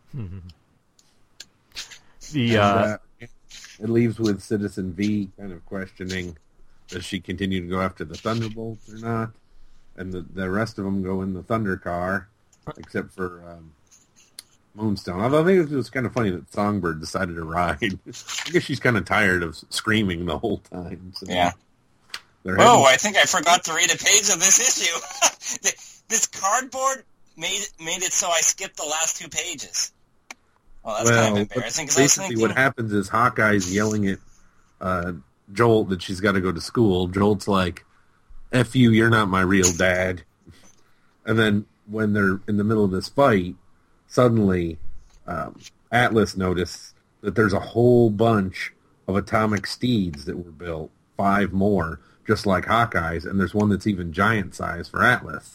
The And, uh, uh, it leaves with Citizen V kind of questioning, does she continue to go after the Thunderbolts or not? And the, the rest of them go in the Thunder car, except for um, Moonstone. Although I think it was kind of funny that Songbird decided to ride. I guess she's kind of tired of screaming the whole time. So Yeah. they're Oh, heading- I think I forgot to read a page of this issue. This cardboard made made it so I skipped the last two pages. Well, that's well, kind of embarrassing because I was basically thinking, what happens is Hawkeye's yelling at uh, Jolt that she's got to go to school. Jolt's like, F you, you're not my real dad. And then when they're in the middle of this fight, suddenly um, Atlas noticed that there's a whole bunch of atomic steeds that were built, five more, just like Hawkeye's, and there's one that's even giant size for Atlas.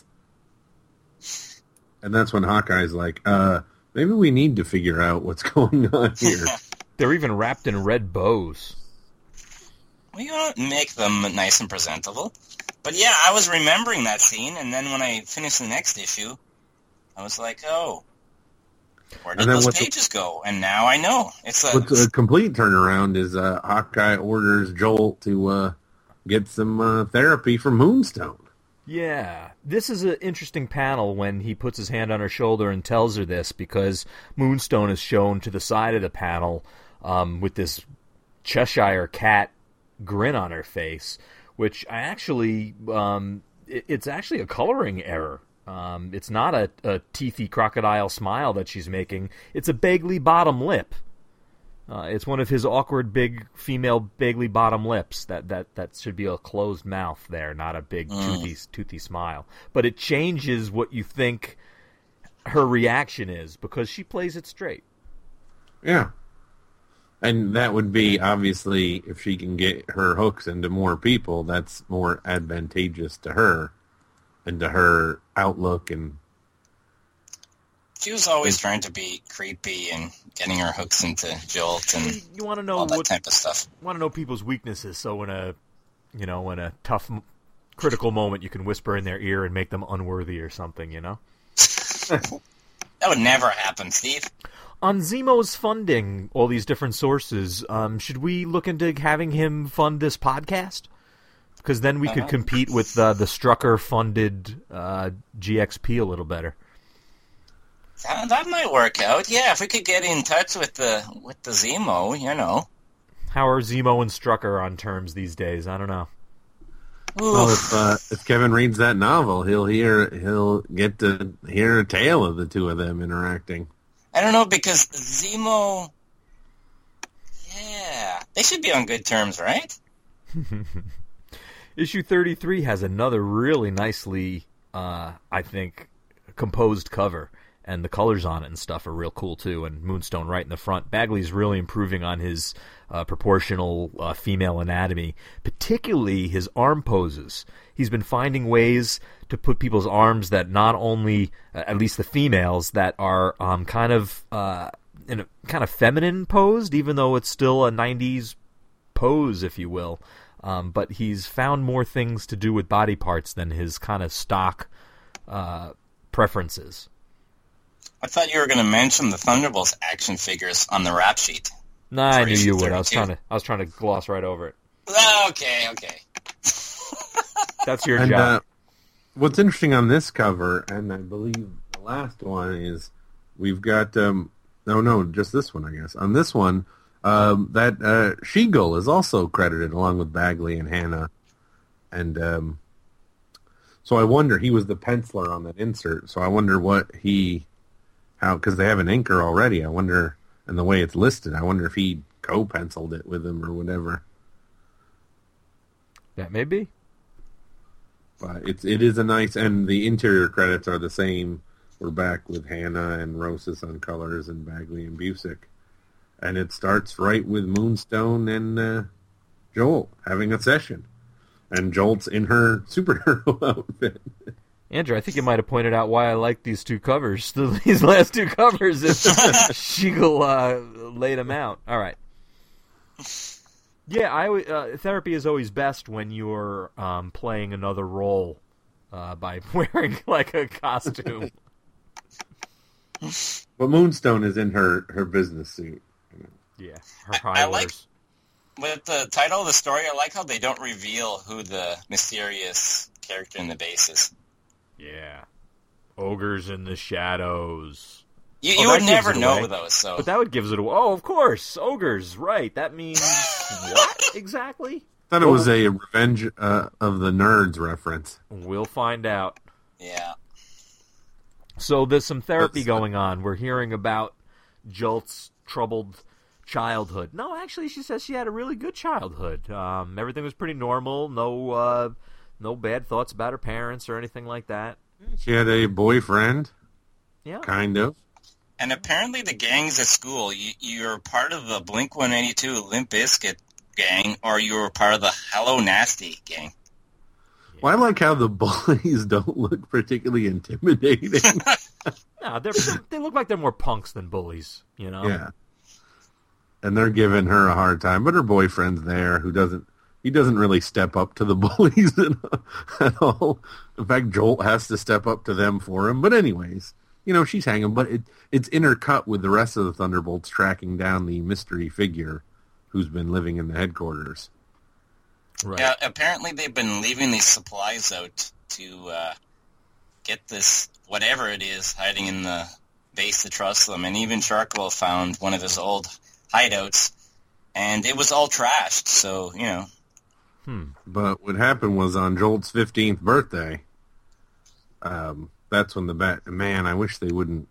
And that's when Hawkeye's like, uh, maybe we need to figure out what's going on here. they're even wrapped in red bows. well, you don't make them nice and presentable. But yeah, I was remembering that scene, and then when I finished the next issue, I was like, oh, where did And then those what's- pages go? And now I know. It's a, What's a complete turnaround is uh, Hawkeye orders Joel to uh, get some uh, therapy for Moonstone. Yeah, this is an interesting panel when he puts his hand on her shoulder and tells her this, because Moonstone is shown to the side of the panel um, with this Cheshire cat grin on her face, which I actually, um, it, it's actually a coloring error. Um, it's not a, a teethy crocodile smile that she's making. It's a Bagley bottom lip. Uh, it's one of his awkward big female Bagley bottom lips. That, that that should be a closed mouth there, not a big Mm. toothy toothy smile. But it changes what you think her reaction is, because she plays it straight. Yeah. And that would be, obviously, if she can get her hooks into more people, that's more advantageous to her and to her outlook. And she was always trying to be creepy and getting her hooks into Jolt and You want to know all that what type of stuff. want to know people's weaknesses, so in a you know in a tough m- critical moment you can whisper in their ear and make them unworthy or something, you know. That would never happen, Steve. On Zemo's funding all these different sources, um, should we look into having him fund this podcast? Because then we could Uh-huh. compete with uh, the Strucker-funded uh, G X P a little better. That, that might work out. Yeah, if we could get in touch with the with the Zemo, you know. How are Zemo and Strucker on terms these days? I don't know. well, Oof. if uh, if Kevin reads that novel, he'll hear he'll get to hear a tale of the two of them interacting. I don't know, because Zemo... Yeah, they should be on good terms, right? Issue thirty-three has another really nicely, uh, I think, composed cover, and the colors on it and stuff are real cool too, and Moonstone right in the front. Bagley's really improving on his uh, proportional uh, female anatomy, particularly his arm poses. He's been finding ways to put people's arms that not only, uh, at least the females, that are um, kind of uh, in a kind of feminine posed, even though it's still a nineties pose, if you will. Um, but he's found more things to do with body parts than his kind of stock uh, preferences. I thought you were going to mention the Thunderbolts action figures on the rap sheet. Nah, I knew you would. I was trying to. I was trying to gloss right over it. Okay, okay. That's your and, job. Uh, what's interesting on this cover, and I believe the last one, is we've got. Um, no, no, just this one, I guess. On this one, um, that uh, She-Gull is also credited along with Bagley and Hannah, and um, so I wonder he was the penciler on that insert. So I wonder what he, how because they have an inker already. I wonder, and the way it's listed, I wonder if he co-penciled it with him or whatever. That may be. But it's it is a nice, and the interior credits are the same. We're back with Hannah and Rosas on colors and Bagley and Busick. And it starts right with Moonstone and uh, Joel having a session. And Jolt's in her superhero outfit. Andrew, I think you might have pointed out why I like these two covers. These last two covers, if She-Gull uh, laid them out. All right. Yeah, I uh, therapy is always best when you're um, playing another role uh, by wearing like a costume. But Moonstone is in her, her business suit. Yeah, her high I, I like with the title of the story. I like how they don't reveal who the mysterious character in the base is. Yeah, ogres in the shadows. You, oh, you would never it know away. those. So, but that would give it away. Oh, of course, ogres. Right. That means what exactly? I thought it was a Revenge uh, of the Nerds reference. We'll find out. Yeah. So there's some therapy That's, going on. We're hearing about Jolt's troubled childhood. No, actually, she says she had a really good childhood. Um, everything was pretty normal. No, uh, no bad thoughts about her parents or anything like that. She had a boyfriend. Yeah, kind of. And apparently, the gangs at school. You, you're part of the Blink one eighty-two Limp Bizkit gang, or you were part of the Hello Nasty gang. Well, I like how the bullies don't look particularly intimidating. No, they're, they look like they're more punks than bullies, you know? Yeah. And they're giving her a hard time, but her boyfriend's there who doesn't, he doesn't really step up to the bullies at all. In fact, Jolt has to step up to them for him. But anyways, you know, she's hanging, but it, it's intercut with the rest of the Thunderbolts tracking down the mystery figure who's been living in the headquarters. Right. Yeah, apparently they've been leaving these supplies out to uh, get this, whatever it is, hiding in the base to trust them. And even Charcoal found one of his old hideouts, and it was all trashed, so, you know. Hmm. But what happened was on Jolt's fifteenth birthday, um, that's when the bat, man, I wish they wouldn't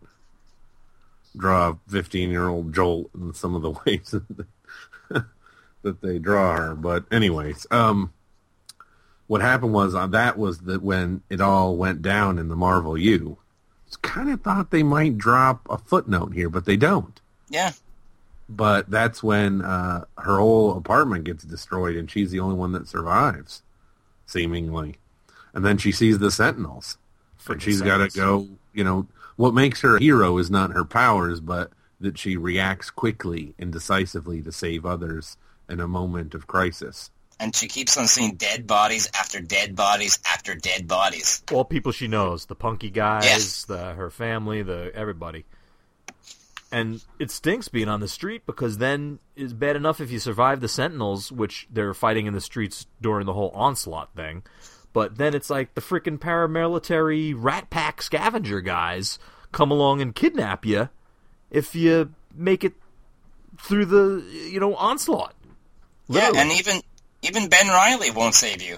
draw a fifteen-year-old Jolt in some of the ways that they, that they draw her. But anyways, um, what happened was uh, that was that when it all went down in the Marvel U, kind of thought they might drop a footnote here, but they don't. Yeah. But that's when uh, her whole apartment gets destroyed, and she's the only one that survives, seemingly. And then she sees the Sentinels, and she's got to go, you know, what makes her a hero is not her powers, but that she reacts quickly and decisively to save others in a moment of crisis. And she keeps on seeing dead bodies after dead bodies after dead bodies. All people she knows, the punky guys, yes. the her family, the everybody. And it stinks being on the street, because then it's bad enough if you survive the Sentinels, which they're fighting in the streets during the whole onslaught thing. But then it's like the freaking paramilitary Rat Pack scavenger guys come along and kidnap you if you make it through the, you know, onslaught. Literally. Yeah, and even even Ben Reilly won't save you.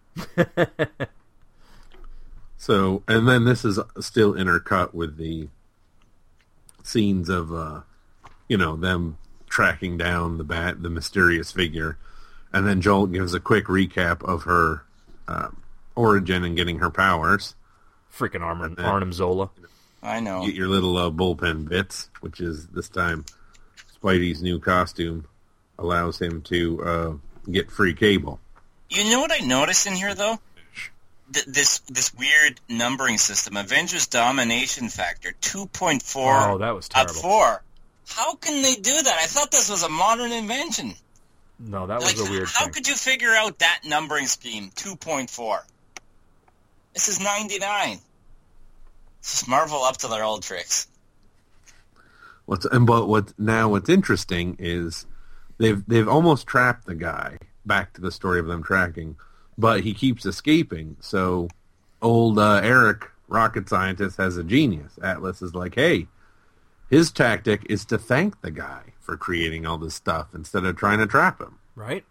So, and then this is still intercut with the scenes of, uh, you know, them tracking down the bat, the mysterious figure, and then Jolt gives a quick recap of her uh, origin and getting her powers. Freaking Arnim, then, Arnim Zola. I know. Get your little uh, bullpen bits, which is this time Spidey's new costume allows him to uh, get free cable. You know what I noticed in here, though? Th- this this weird numbering system. Avengers Domination Factor, two point four. Oh, that was terrible. At four. How can they do that? I thought this was a modern invention. No, that like, was a weird how thing. could you figure out that numbering scheme, two point four? This is ninety-nine. Just Marvel up to their old tricks. What's and but what now? What's interesting is they've they've almost trapped the guy. Back to the story of them tracking, but he keeps escaping. So old uh, Eric, rocket scientist, has a genius. Atlas is like, hey, his tactic is to thank the guy for creating all this stuff instead of trying to trap him. Right.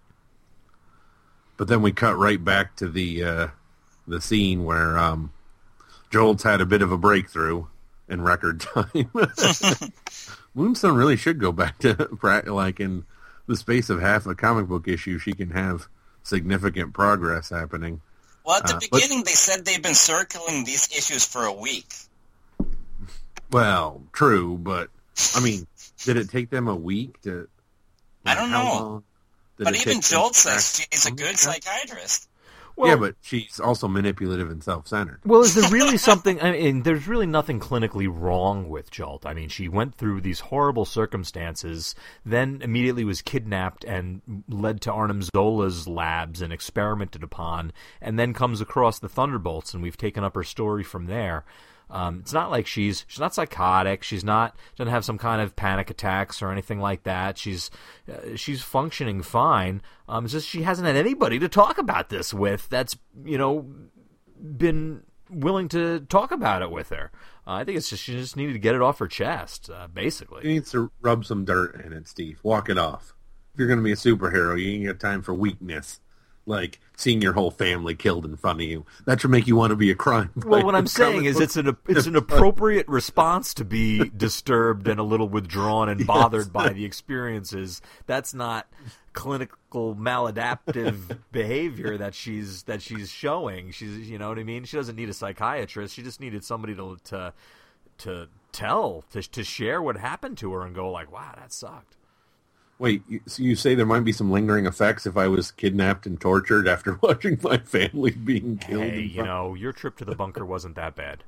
But then we cut right back to the uh, the scene where um, Jolt's had a bit of a breakthrough in record time. Moonstone really should go back to like in the space of half a comic book issue, she can have significant progress happening. Well, at the uh, beginning, but, they said they've been circling these issues for a week. Well, true, but I mean, did it take them a week to? I don't how know. long did But it even take them Jolt to says track- she's a good psychiatrist. Well, yeah, but she's also manipulative and self-centered. Well, is there really something? I mean, there's really nothing clinically wrong with Jolt. I mean, she went through these horrible circumstances, then immediately was kidnapped and led to Arnim Zola's labs and experimented upon, and then comes across the Thunderbolts, and we've taken up her story from there. Um, it's not like she's she's not psychotic. She's not doesn't have some kind of panic attacks or anything like that. She's uh, she's functioning fine. Um, it's just she hasn't had anybody to talk about this with. That's you know been willing to talk about it with her. Uh, I think it's just she just needed to get it off her chest, uh, basically. She needs to rub some dirt in it, Steve. Walk it off. If you're going to be a superhero, you ain't got time for weakness. Like seeing your whole family killed in front of you. That should make you want to be a crime fighter. Well, what I'm saying is it's an it's an appropriate response to be disturbed and a little withdrawn and bothered yes. by the experiences. That's not clinical maladaptive behavior that she's that she's showing. She's you know what I mean? She doesn't need a psychiatrist. She just needed somebody to to to tell, to to share what happened to her and go like, "Wow, that sucked." Wait, you, so you say there might be some lingering effects if I was kidnapped and tortured after watching my family being killed? Hey, you know, your trip to the bunker wasn't that bad.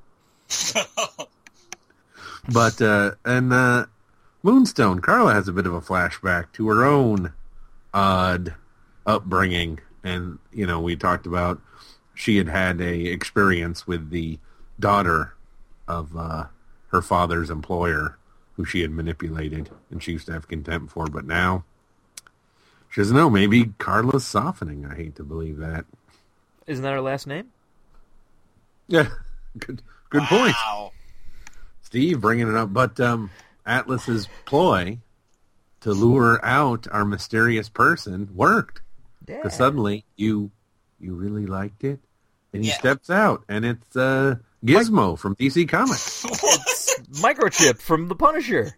But, uh, and uh, Moonstone, Carla has a bit of a flashback to her own odd upbringing. And, you know, we talked about she had had a experience with the daughter of uh, her father's employer, who she had manipulated, and she used to have contempt for, but now she doesn't know. Maybe Carla's softening. I hate to believe that. Isn't that her last name? Yeah, good good wow. point. Steve bringing it up, but um, Atlas's ploy to lure out our mysterious person worked. Yeah. Because suddenly you you really liked it, and he yeah. steps out, and it's uh, Gizmo Mike- from D C Comics. It's Microchip from The Punisher.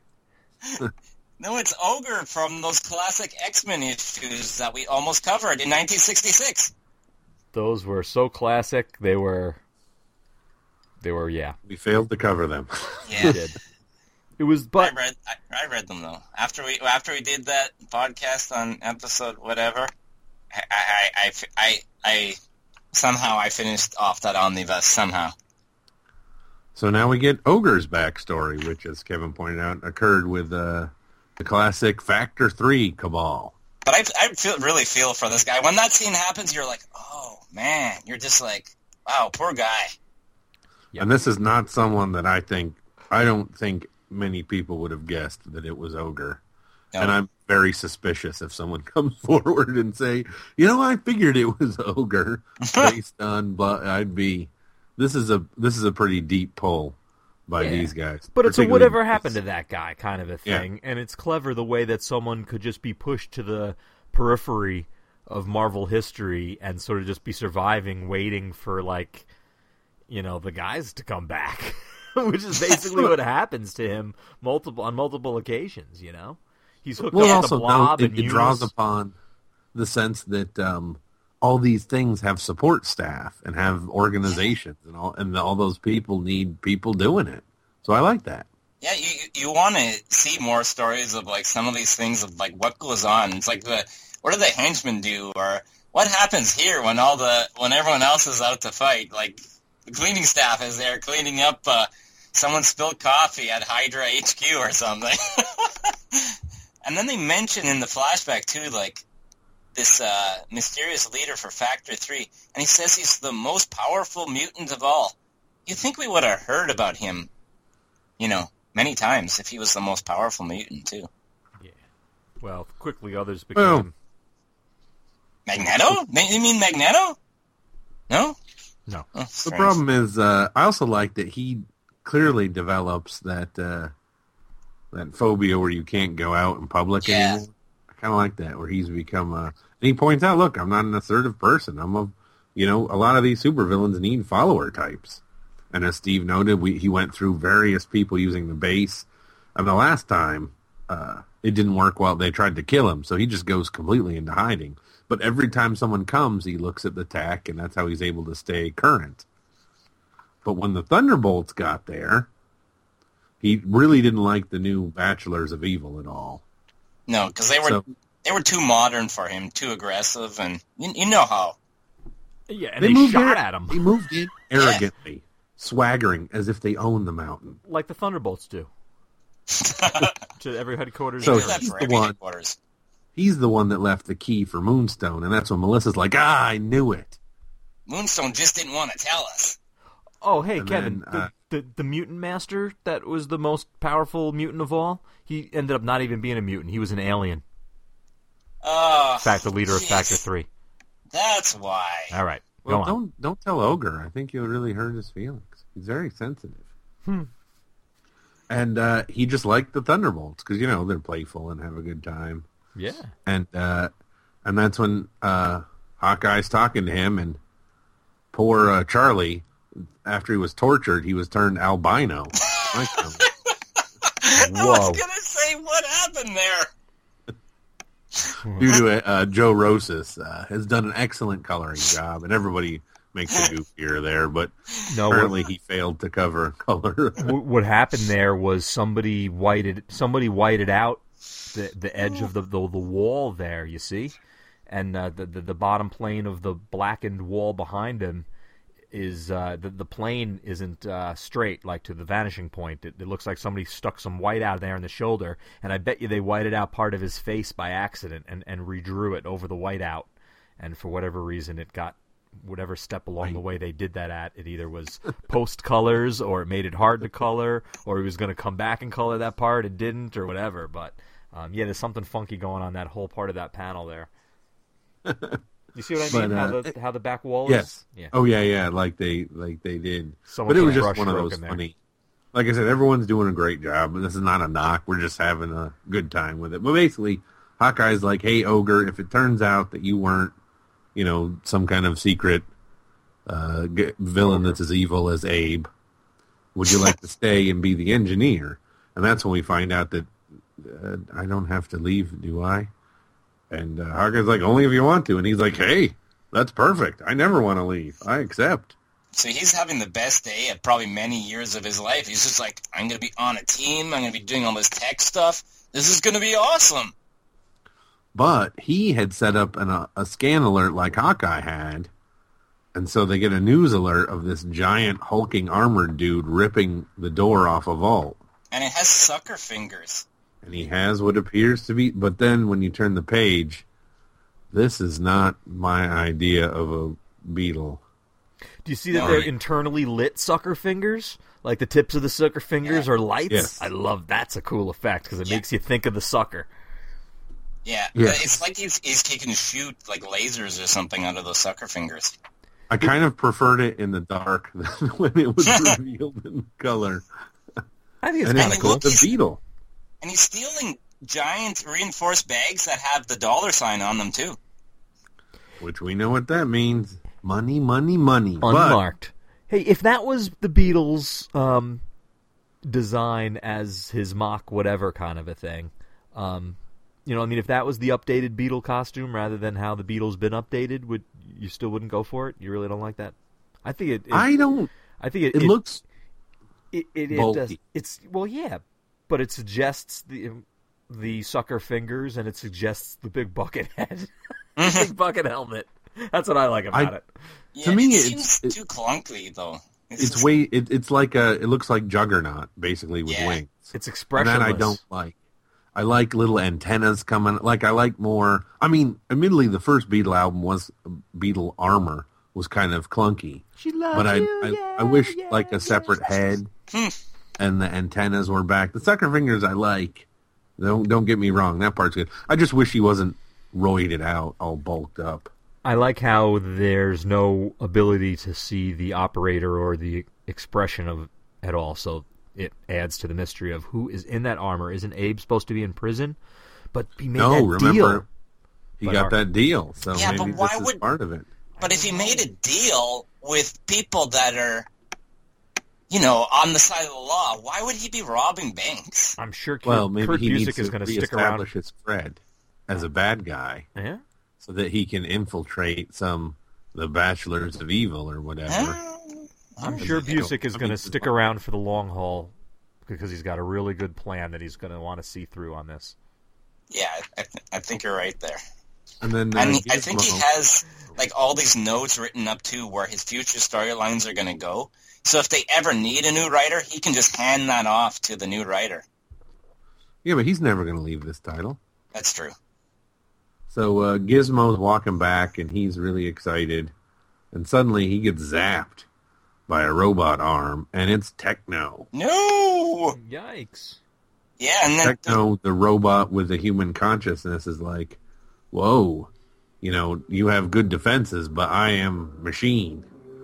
No, it's Ogre from those classic X-Men issues that we almost covered in nineteen sixty-six. Those were so classic. They were, they were, yeah. We failed to cover them. Yeah, we did. It was, but I read, I, I read them though. After we, after we did that podcast on episode whatever, I, I, I, I, I somehow I finished off that omnibus somehow. So now we get Ogre's backstory, which, as Kevin pointed out, occurred with uh, the classic Factor three Cabal. But I, I feel really feel for this guy. When that scene happens, you're like, oh, man. You're just like, wow, poor guy. Yep. And this is not someone that I think, I don't think many people would have guessed that it was Ogre. No. And I'm very suspicious if someone comes forward and say, you know, I figured it was Ogre based on, but I'd be... This is a this is a pretty deep pull by yeah. these guys. But it's a whatever happened to that guy kind of a thing. Yeah. And it's clever the way that someone could just be pushed to the periphery of Marvel history and sort of just be surviving, waiting for, like, you know, the guys to come back. Which is basically what happens to him multiple on multiple occasions, you know? He's hooked well, up also, the Blob no, it, and it draws upon the sense that... Um, all these things have support staff and have organizations, and all, and all those people need people doing it. So I like that. Yeah, you you want to see more stories of like some of these things of like what goes on. It's like the what do the henchmen do, or what happens here when all the when everyone else is out to fight? Like the cleaning staff is there cleaning up. Uh, someone spilled coffee at Hydra H Q or something. And then they mention in the flashback too, like. this uh, mysterious leader for Factor three, and he says he's the most powerful mutant of all. You'd think we would have heard about him, you know, many times if he was the most powerful mutant, too. Yeah. Well, quickly others became... Well, Magneto? You mean Magneto? No? No. Oh, the strange. problem is, uh, I also like that he clearly develops that uh, that phobia where you can't go out in public Yeah. anymore. I kind of like that, where he's become a... And he points out, look, I'm not an assertive person. I'm a... You know, a lot of these supervillains need follower types. And as Steve noted, we, he went through various people using the base. And the last time, uh, it didn't work well. They tried to kill him, so he just goes completely into hiding. But every time someone comes, he looks at the tech, and that's how he's able to stay current. But when the Thunderbolts got there, he really didn't like the new Bachelors of Evil at all. No, because they were So- they were too modern for him, too aggressive, and you, you know how. Yeah, and they, shot in, at him. They moved in arrogantly, swaggering as if they own the mountain. Like the Thunderbolts do. To every headquarters. So They in do that he's for the every one- headquarters. He's the one that left the key for Moonstone, and that's when Melissa's like, ah, I knew it. Moonstone just didn't want to tell us. Oh, hey, And Kevin, then, uh, the, the the mutant master that was the most powerful mutant of all, he ended up not even being a mutant. He was an alien. Oh, In fact, the leader of jeez. Factor three. That's why. All right, Well, go on. don't don't tell Ogre. I think you'll really hurt his feelings. He's very sensitive. Hmm. And uh, he just liked the Thunderbolts because, you know, they're playful and have a good time. Yeah. And uh, and that's when uh, Hawkeye's talking to him, and poor uh, Charlie, after he was tortured, he was turned albino. Like him. I Whoa. was going to say, what happened there? Due to it, uh, Joe Rosas uh, has done an excellent coloring job, and everybody makes a goof here or there, but No, apparently he failed to cover color. what, what happened there was somebody whited somebody whited out the the edge of the the, the wall there. You see, and uh, the, the the bottom plane of the blackened wall behind him is uh, the the plane isn't uh, straight like to the vanishing point. It, it looks like somebody stuck some white out there in the shoulder, and I bet you they whited out part of his face by accident and and redrew it over the whiteout, and for whatever reason it got. Whatever step along the way they did that at, it either was post colors or it made it hard to color, or he was going to come back and color that part, it didn't, or whatever. But um, yeah, there's something funky going on that whole part of that panel there. You see what I mean? But, how uh, the how the back wall Yes. is. Yeah. Oh yeah, yeah. Like they like they did. Someone but it put was a just brush one of stroke those in there. funny. Like I said, everyone's doing a great job, and this is not a knock. We're just having a good time with it. But basically, Hawkeye's like, "Hey, Ogre, if it turns out that you weren't, you know, some kind of secret uh, g- villain that's as evil as Abe, would you like to stay and be the engineer?" And that's when we find out that uh, I don't have to leave, do I? And uh, Hawkeye's like, "Only if you want to." And he's like, "Hey, that's perfect. I never want to leave. I accept." So he's having the best day of probably many years of his life. He's just like, I'm going to be on a team. I'm going to be doing all this tech stuff. This is going to be awesome. But he had set up an, a, a scan alert like Hawkeye had, and so they get a news alert of this giant hulking armored dude ripping the door off a vault. And it has sucker fingers. And he has what appears to be, but then when you turn the page, this is not my idea of a beetle. Do you see that No. they're internally lit sucker fingers? Like the tips of the sucker fingers Yeah. are lights? Yes. I love that's a cool effect because it Yeah. makes you think of the sucker. Yeah. Yeah. It's like he's, he's he can shoot like lasers or something out of those sucker fingers. I kind of preferred it in the dark than when it was revealed in color. I think it's And kind it's of cool. the beetle. And he's stealing giant reinforced bags that have the dollar sign on them, too. Which we know what that means. Money, money, money. But Unmarked. Hey, if that was the Beatles' um, design as his mock whatever kind of a thing, um, you know, I mean, if that was the updated Beatle costume rather than how the Beatles been updated, would you still wouldn't go for it? You really don't like that? I think it. it I don't. I think it. It, looks It, it, it bulky. does. It's well, yeah, but it suggests the the sucker fingers, and it suggests the big bucket head, the big bucket helmet. That's what I like about I- it. Yeah, To me, it it's- seems it- too clunky, though. it's just- way. It, it's like a. It looks like Juggernaut basically with Yeah. wings. It's And expressionless. that I don't like. I like little antennas coming. Like I like more. I mean, admittedly, the first Beatle album was Beatle Armor was kind of clunky. She loves but I, you, I, yeah, I wish yeah, like a separate yeah. head Hmm. and the antennas were back. The sucker fingers I like. Don't don't get me wrong. That part's good. I just wish he wasn't roided out, all bulked up. I like how there's no ability to see the operator or the expression of at all, so it adds to the mystery of who is in that armor. Isn't Abe supposed to be in prison? But he made No, that remember deal. he But got our- that deal. So Yeah, maybe but why this is would- part of it. But if he made a deal with people that are, you know, on the side of the law, why would he be robbing banks? I'm sure Kurt, Well, maybe Kurt he needs Busiek is to going to stick around. reestablish his Fred as a bad guy, Yeah? so that he can infiltrate some the Bachelors of Evil or whatever. Huh? I'm sure you know, Busiek is I going mean, to stick around for the long haul because he's got a really good plan that he's going to want to see through on this. Yeah, I, th- I think you're right there. And then uh, And he- I think he Gizmo- has like all these notes written up too where his future storylines are going to go. So if they ever need a new writer, he can just hand that off to the new writer. Yeah, but he's never going to leave this title. That's true. So uh, Gizmo's walking back, and he's really excited. And suddenly he gets zapped by a robot arm, and it's Techno. No! Yikes. Yeah, and then Techno, the robot with a human consciousness, is like, whoa, you know, you have good defenses, but I am machine.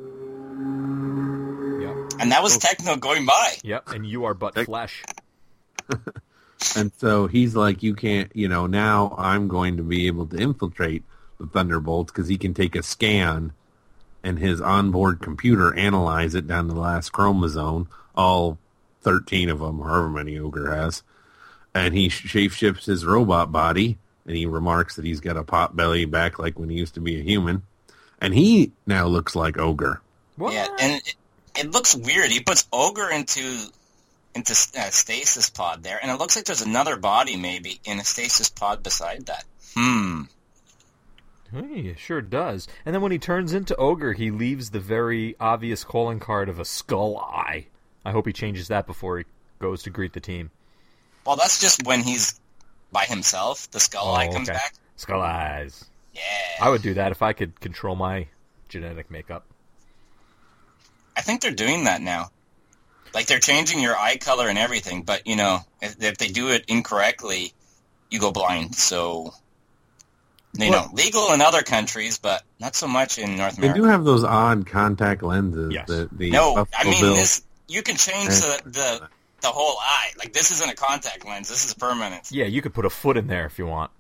Yep. and that was Techno going by. Yep, and you are but Tech- flesh. And so he's like, you can't, you know, now I'm going to be able to infiltrate the Thunderbolts because he can take a scan and his onboard computer analyze it down to the last chromosome, all thirteen of them, or however many Ogre has. And he shape-shifts his robot body, and he remarks that he's got a pot belly back like when he used to be a human. And he now looks like Ogre. What? Yeah, and it, it looks weird. He puts Ogre into into uh, stasis pod there, and it looks like there's another body maybe in a stasis pod beside that. Hmm. Hey, it sure does. And then when he turns into Ogre, he leaves the very obvious calling card of a skull eye. I hope he changes that before he goes to greet the team. Well, that's just when he's by himself. The skull eye comes okay. back. Skull eyes. Yeah. I would do that if I could control my genetic makeup. I think they're doing that now. Like, they're changing your eye color and everything, but, you know, if, if they do it incorrectly, you go blind. So, you Well- know, legal in other countries, but not so much in North They America. do have those odd contact lenses. Yes. The, the No, I Buffalo mean, Bill- this you can change the, the the whole eye. Like, this isn't a contact lens. This is permanent. Yeah, you could put a foot in there if you want.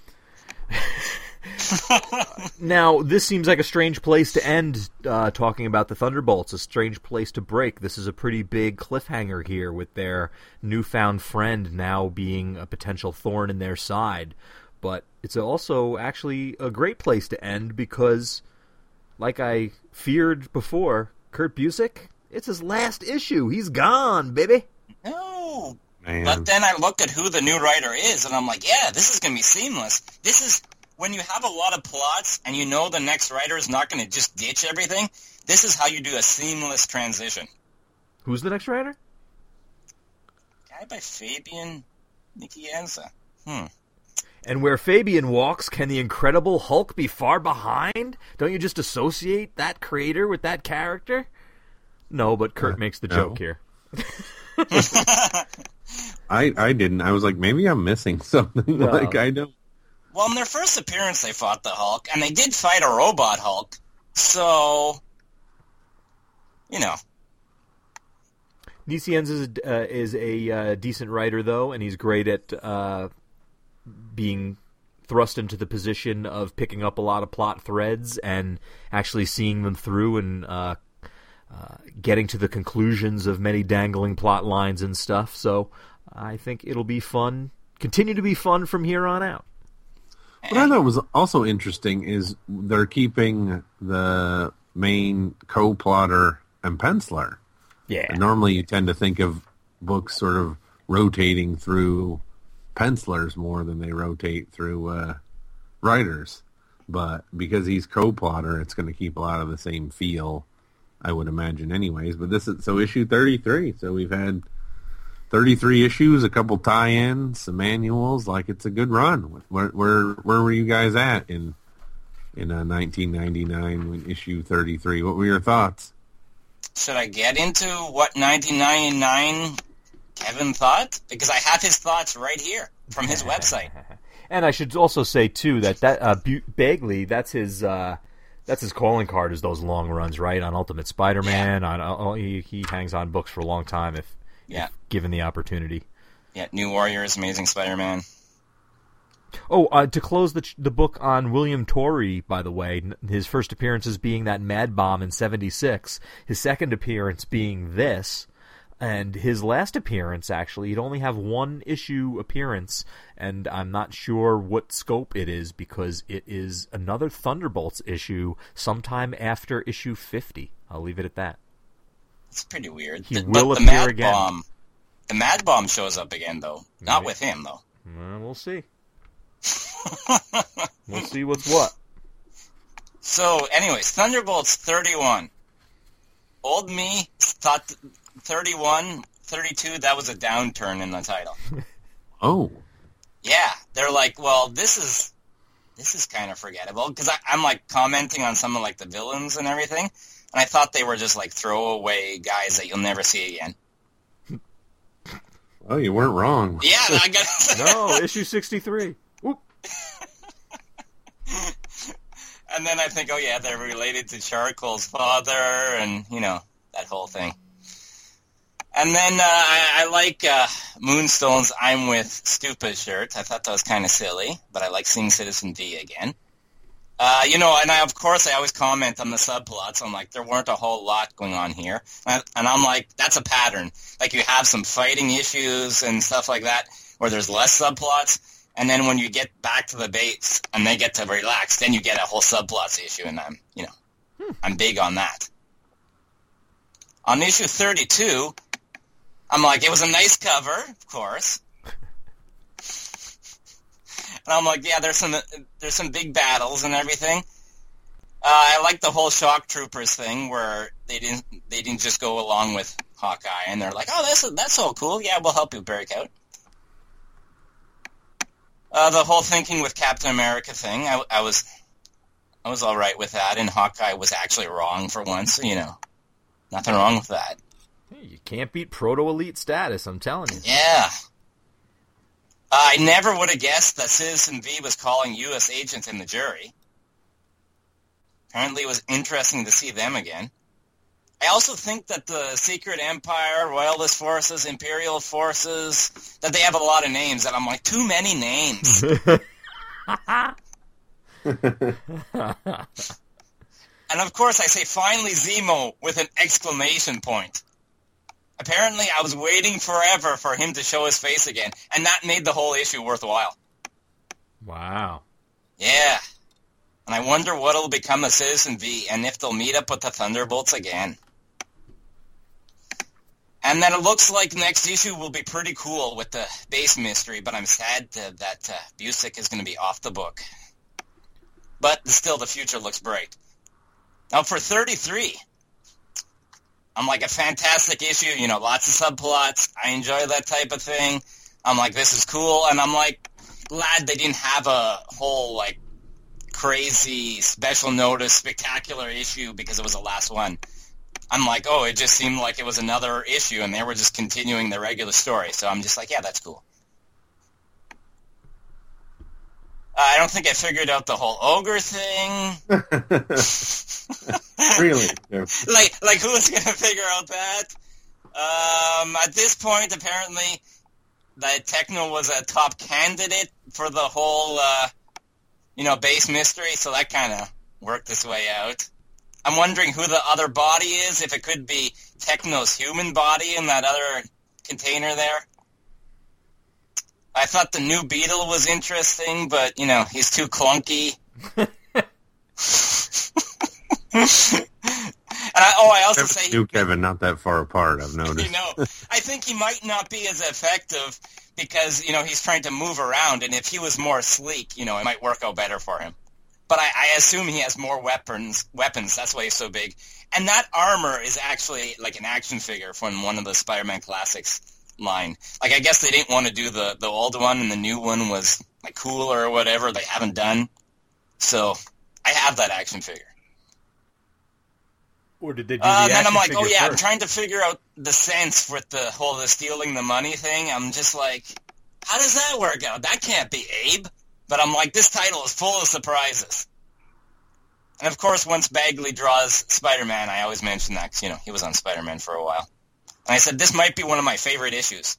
Now, this seems like a strange place to end uh, talking about the Thunderbolts, a strange place to break. This is a pretty big cliffhanger here with their newfound friend now being a potential thorn in their side. But it's also actually a great place to end because, like I feared before, Kurt Busiek, it's his last issue. He's gone, baby. No. Man. But then I look at who the new writer is, and I'm like, yeah, this is going to be seamless. This is, when you have a lot of plots and you know the next writer is not going to just ditch everything, this is how you do a seamless transition. Who's the next writer? Guy by Fabian Nicieza. Hmm. And where Fabian walks, can the Incredible Hulk be far behind? Don't you just associate that creator with that character? No, but Kurt Uh, makes the no. joke here. I, I didn't. I was like, maybe I'm missing something. No. Like, I don't. Well, in their first appearance, they fought the Hulk, and they did fight a robot Hulk. So, you know. Nicienz is, uh, is a uh, decent writer, though, and he's great at uh, being thrust into the position of picking up a lot of plot threads and actually seeing them through and uh, uh, getting to the conclusions of many dangling plot lines and stuff. So I think it'll be fun, continue to be fun from here on out. What I thought was also interesting is they're keeping the main co-plotter and penciler. Yeah. And normally you tend to think of books sort of rotating through pencilers more than they rotate through uh, writers. But because he's co-plotter, it's going to keep a lot of the same feel, I would imagine anyways. But this is, so issue thirty-three. So we've had thirty-three issues, a couple tie-ins, some manuals. Like, it's a good run. Where where where were you guys at in in uh, nineteen ninety-nine when issue thirty-three? What were your thoughts? Should I get into what nineteen ninety-nine Kevin thought? Because I have his thoughts right here from his website. And I should also say too that that uh, Bu- Bagley, that's his uh, that's his calling card, is those long runs, right? On Ultimate Spider-Man, yeah. on uh, he he hangs on books for a long time if, yeah. if given the opportunity. Yeah, New Warriors, Amazing Spider-Man. Oh, uh, to close the the book on William Torrey, by the way, his first appearances being that Mad Bomb in seventy-six, his second appearance being this. And his last appearance, actually, he'd only have one issue appearance, and I'm not sure what scope it is because it is another Thunderbolts issue sometime after issue fifty. I'll leave it at that. It's pretty weird. He the, will but appear the Mad again. Bomb, the Mad Bomb shows up again, though. Not Maybe. with him, though. Well, we'll see. We'll see what's what. So, anyways, Thunderbolts thirty-one. Old me thought thirty-one, thirty-two, that was a downturn in the title. Oh. Yeah, they're like, well, this is this is kind of forgettable, because I'm like commenting on some of like the villains and everything, and I thought they were just like throwaway guys that you'll never see again. Well, you weren't wrong. Yeah, I got No, issue sixty-three. Oop. And then I think, oh yeah, they're related to Charcoal's father, and you know that whole thing. And then uh, I, I like uh, Moonstone's "I'm with Stupid" shirt. I thought that was kind of silly, but I like seeing Citizen V again. Uh, you know, and I, of course, I always comment on the subplots. I'm like, there weren't a whole lot going on here. And, and I'm like, that's a pattern. Like, you have some fighting issues and stuff like that where there's less subplots. And then when you get back to the base and they get to relax, then you get a whole subplots issue. And I'm, you know, hmm. I'm big on that. On issue thirty-two, I'm like, it was a nice cover, of course. And I'm like, yeah, there's some there's some big battles and everything. Uh, I like the whole Shock Troopers thing where they didn't they didn't just go along with Hawkeye and they're like, oh, that's that's so cool. Yeah, we'll help you break out. Uh, the whole thinking with Captain America thing, I, I was I was all right with that, and Hawkeye was actually wrong for once. You know, nothing wrong with that. Hey, you can't beat Proto-Elite status, I'm telling you. Yeah. Uh, I never would have guessed that Citizen V was calling U S agents in the jury. Apparently it was interesting to see them again. I also think that the Secret Empire, Royalist Forces, Imperial Forces, that they have a lot of names, and I'm like, too many names. And of course I say, finally Zemo, with an exclamation point. Apparently, I was waiting forever for him to show his face again, and that made the whole issue worthwhile. Wow. Yeah. And I wonder what will become of Citizen V, and if they'll meet up with the Thunderbolts again. And then it looks like next issue will be pretty cool with the base mystery, but I'm sad to, that uh, Busick is going to be off the book. But still, the future looks bright. Now, for thirty-three... I'm like, a fantastic issue, you know, lots of subplots. I enjoy that type of thing. I'm like, this is cool. And I'm like, glad they didn't have a whole, like, crazy special notice, spectacular issue because it was the last one. I'm like, oh, it just seemed like it was another issue and they were just continuing the regular story. So I'm just like, yeah, that's cool. Uh, I don't think I figured out the whole ogre thing. Really? Yeah. Like, like who was going to figure out that? Um, at this point, apparently, that Techno was a top candidate for the whole, uh, you know, base mystery, so that kind of worked its way out. I'm wondering who the other body is, if it could be Techno's human body in that other container there. I thought the new Beetle was interesting, but, you know, he's too clunky. And I, oh, I also Kevin, say... you, Kevin, not that far apart, I've noticed. You know, I think he might not be as effective because, you know, he's trying to move around, and if he was more sleek, you know, it might work out better for him. But I, I assume he has more weapons, weapons, that's why he's so big. And that armor is actually like an action figure from one of the Spider-Man classics. line. Like, I guess they didn't want to do the, the old one, and the new one was like cooler or whatever. They haven't done. So I have that action figure. Or did they do uh, the then action I'm like, figure oh yeah, first? I'm trying to figure out the sense with the whole the stealing the money thing. I'm just like, how does that work out? That can't be Abe. But I'm like, this title is full of surprises. And of course, once Bagley draws Spider-Man, I always mention that because, you know, he was on Spider-Man for a while. And I said, this might be one of my favorite issues.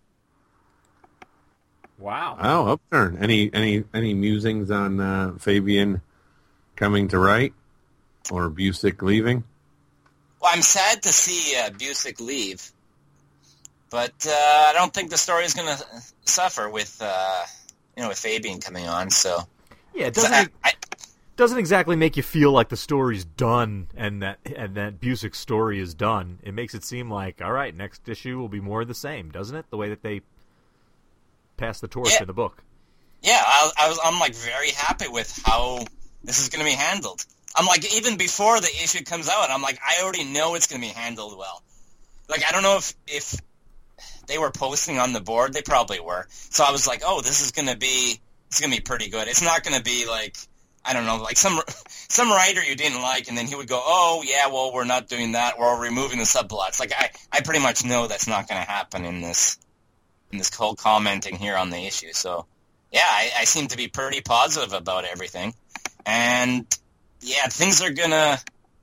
Wow. Oh, upturn. Any any any musings on uh, Fabian coming to write or Busick leaving? Well, I'm sad to see uh, Busick leave, but uh, I don't think the story is going to suffer with uh, you know with Fabian coming on. So yeah, it doesn't I, I, doesn't exactly make you feel like the story's done and that and that Busick's story is done. It makes it seem like, all right, next issue will be more of the same, doesn't it? The way that they pass the torch yeah, in the book. Yeah, I, I was. I'm like very happy with how this is going to be handled. I'm like, even before the issue comes out, I'm like, I already know it's going to be handled well. Like, I don't know if if they were posting on the board. They probably were. So I was like, oh, this is going to be it's going to be pretty good. It's not going to be like, I don't know, like some some writer you didn't like, and then he would go, oh, yeah, well, we're not doing that. We're removing the subplots. Like, I, I pretty much know that's not going to happen in this in this whole commenting here on the issue. So, yeah, I, I seem to be pretty positive about everything. And yeah, things are gonna.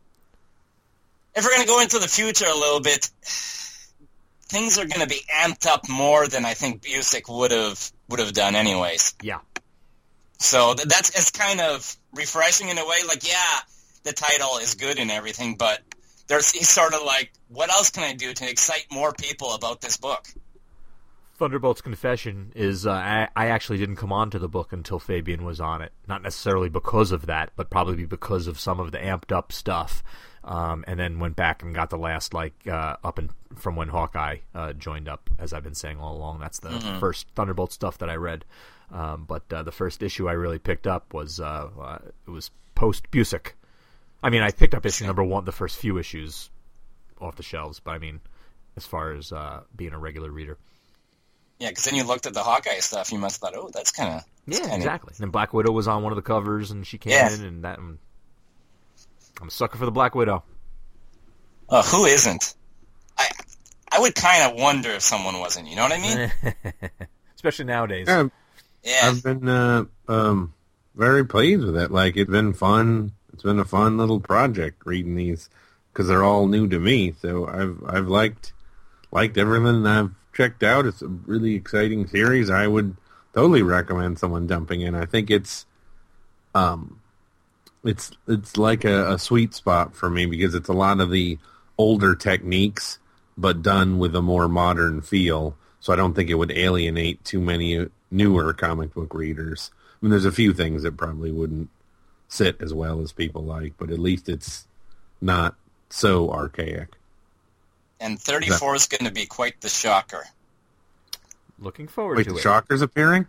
If we're gonna go into the future a little bit, things are gonna be amped up more than I think Busick would have would have done, anyways. Yeah. So th- that's it's kind of refreshing in a way. Like, yeah, the title is good and everything, but there's he's sort of like, what else can I do to excite more people about this book? Thunderbolt's Confession is, uh, I, I actually didn't come on to the book until Fabian was on it. Not necessarily because of that, but probably because of some of the amped up stuff. Um, and then went back and got the last, like, uh, up and from when Hawkeye uh, joined up, as I've been saying all along. That's the mm-hmm. first Thunderbolt stuff that I read. Um, but uh, the first issue I really picked up was, uh, uh, it was post-Busick. I mean, I picked up issue number one, the first few issues off the shelves, but I mean, as far as uh, being a regular reader. Yeah, because then you looked at the Hawkeye stuff, you must have thought, oh, that's kind of... Yeah, kinda... exactly. And Black Widow was on one of the covers, and she came yeah. in, and that... And I'm a sucker for the Black Widow. Oh, who isn't? I I would kind of wonder if someone wasn't, you know what I mean? Especially nowadays. Yeah, yeah. I've been uh, um, very pleased with it. Like, it's been fun. It's been a fun little project reading these, because they're all new to me. So I've I've liked liked everything I've checked out. It's a really exciting series. I would totally recommend someone dumping in. I think it's um it's it's like a, a sweet spot for me because it's a lot of the older techniques but done with a more modern feel. So I don't think it would alienate too many newer comic book readers. I mean, there's a few things that probably wouldn't sit as well as people like, but at least it's not so archaic. And thirty-four is going to be quite the shocker. Looking forward Wait, to the it. Shocker's appearing?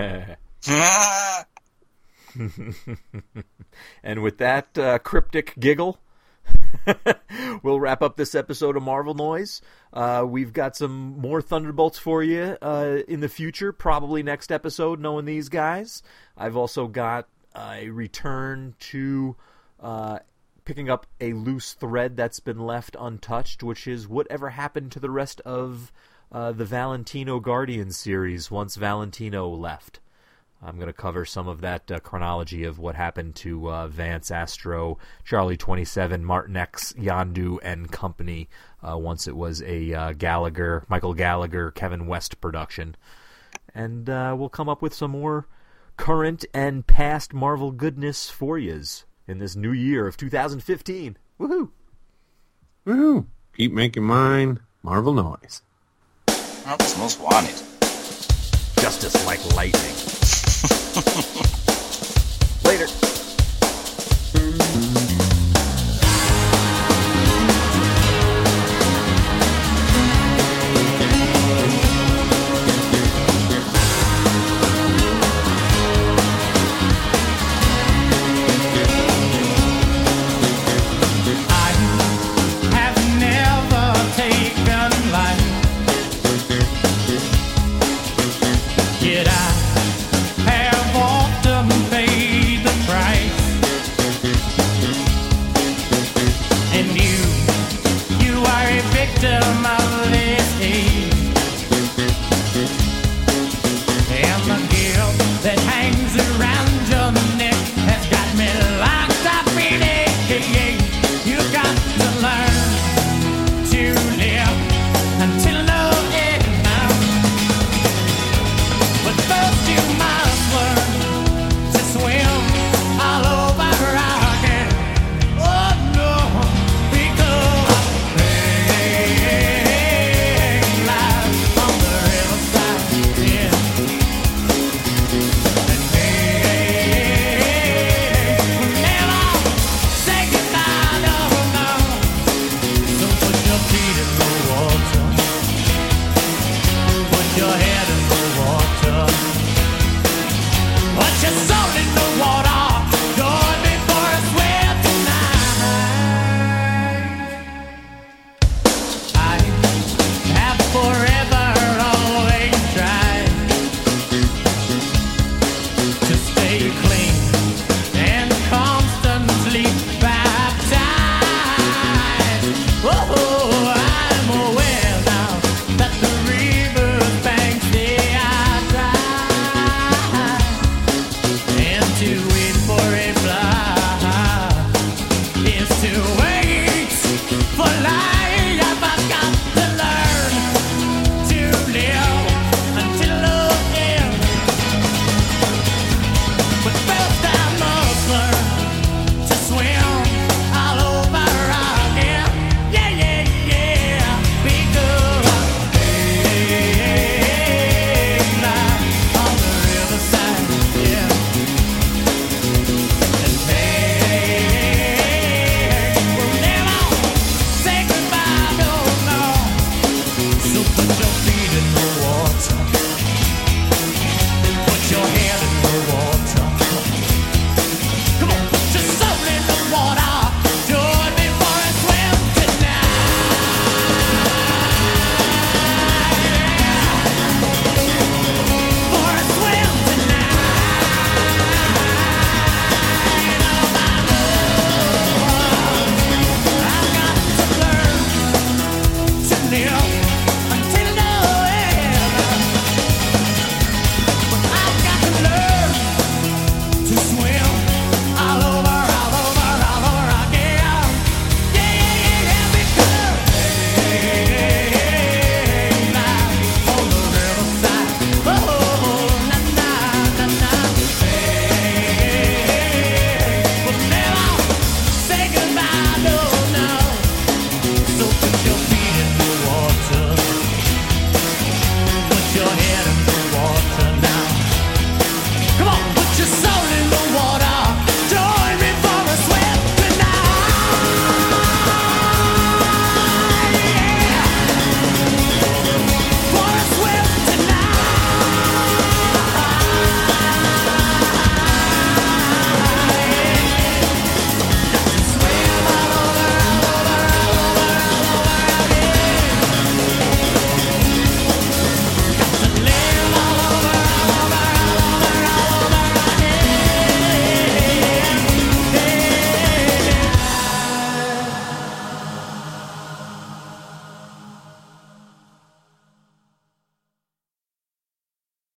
And with that uh, cryptic giggle, we'll wrap up this episode of Marvel Noise. Uh, we've got some more Thunderbolts for you uh, in the future, probably next episode, knowing these guys. I've also got a return to... Uh, picking up a loose thread that's been left untouched, which is whatever happened to the rest of uh, the Valentino Guardians series once Valentino left. I'm going to cover some of that uh, chronology of what happened to uh, Vance, Astro, Charlie twenty-seven, Martin X, Yondu, and company uh, once it was a uh, Gallagher, Michael Gallagher, Kevin West production. And uh, we'll come up with some more current and past Marvel goodness for yous in this new year of two thousand fifteen. Woohoo! Woohoo! Keep making mine Marvel Noise. Marvel's Most Wanted. Justice like lightning. Later.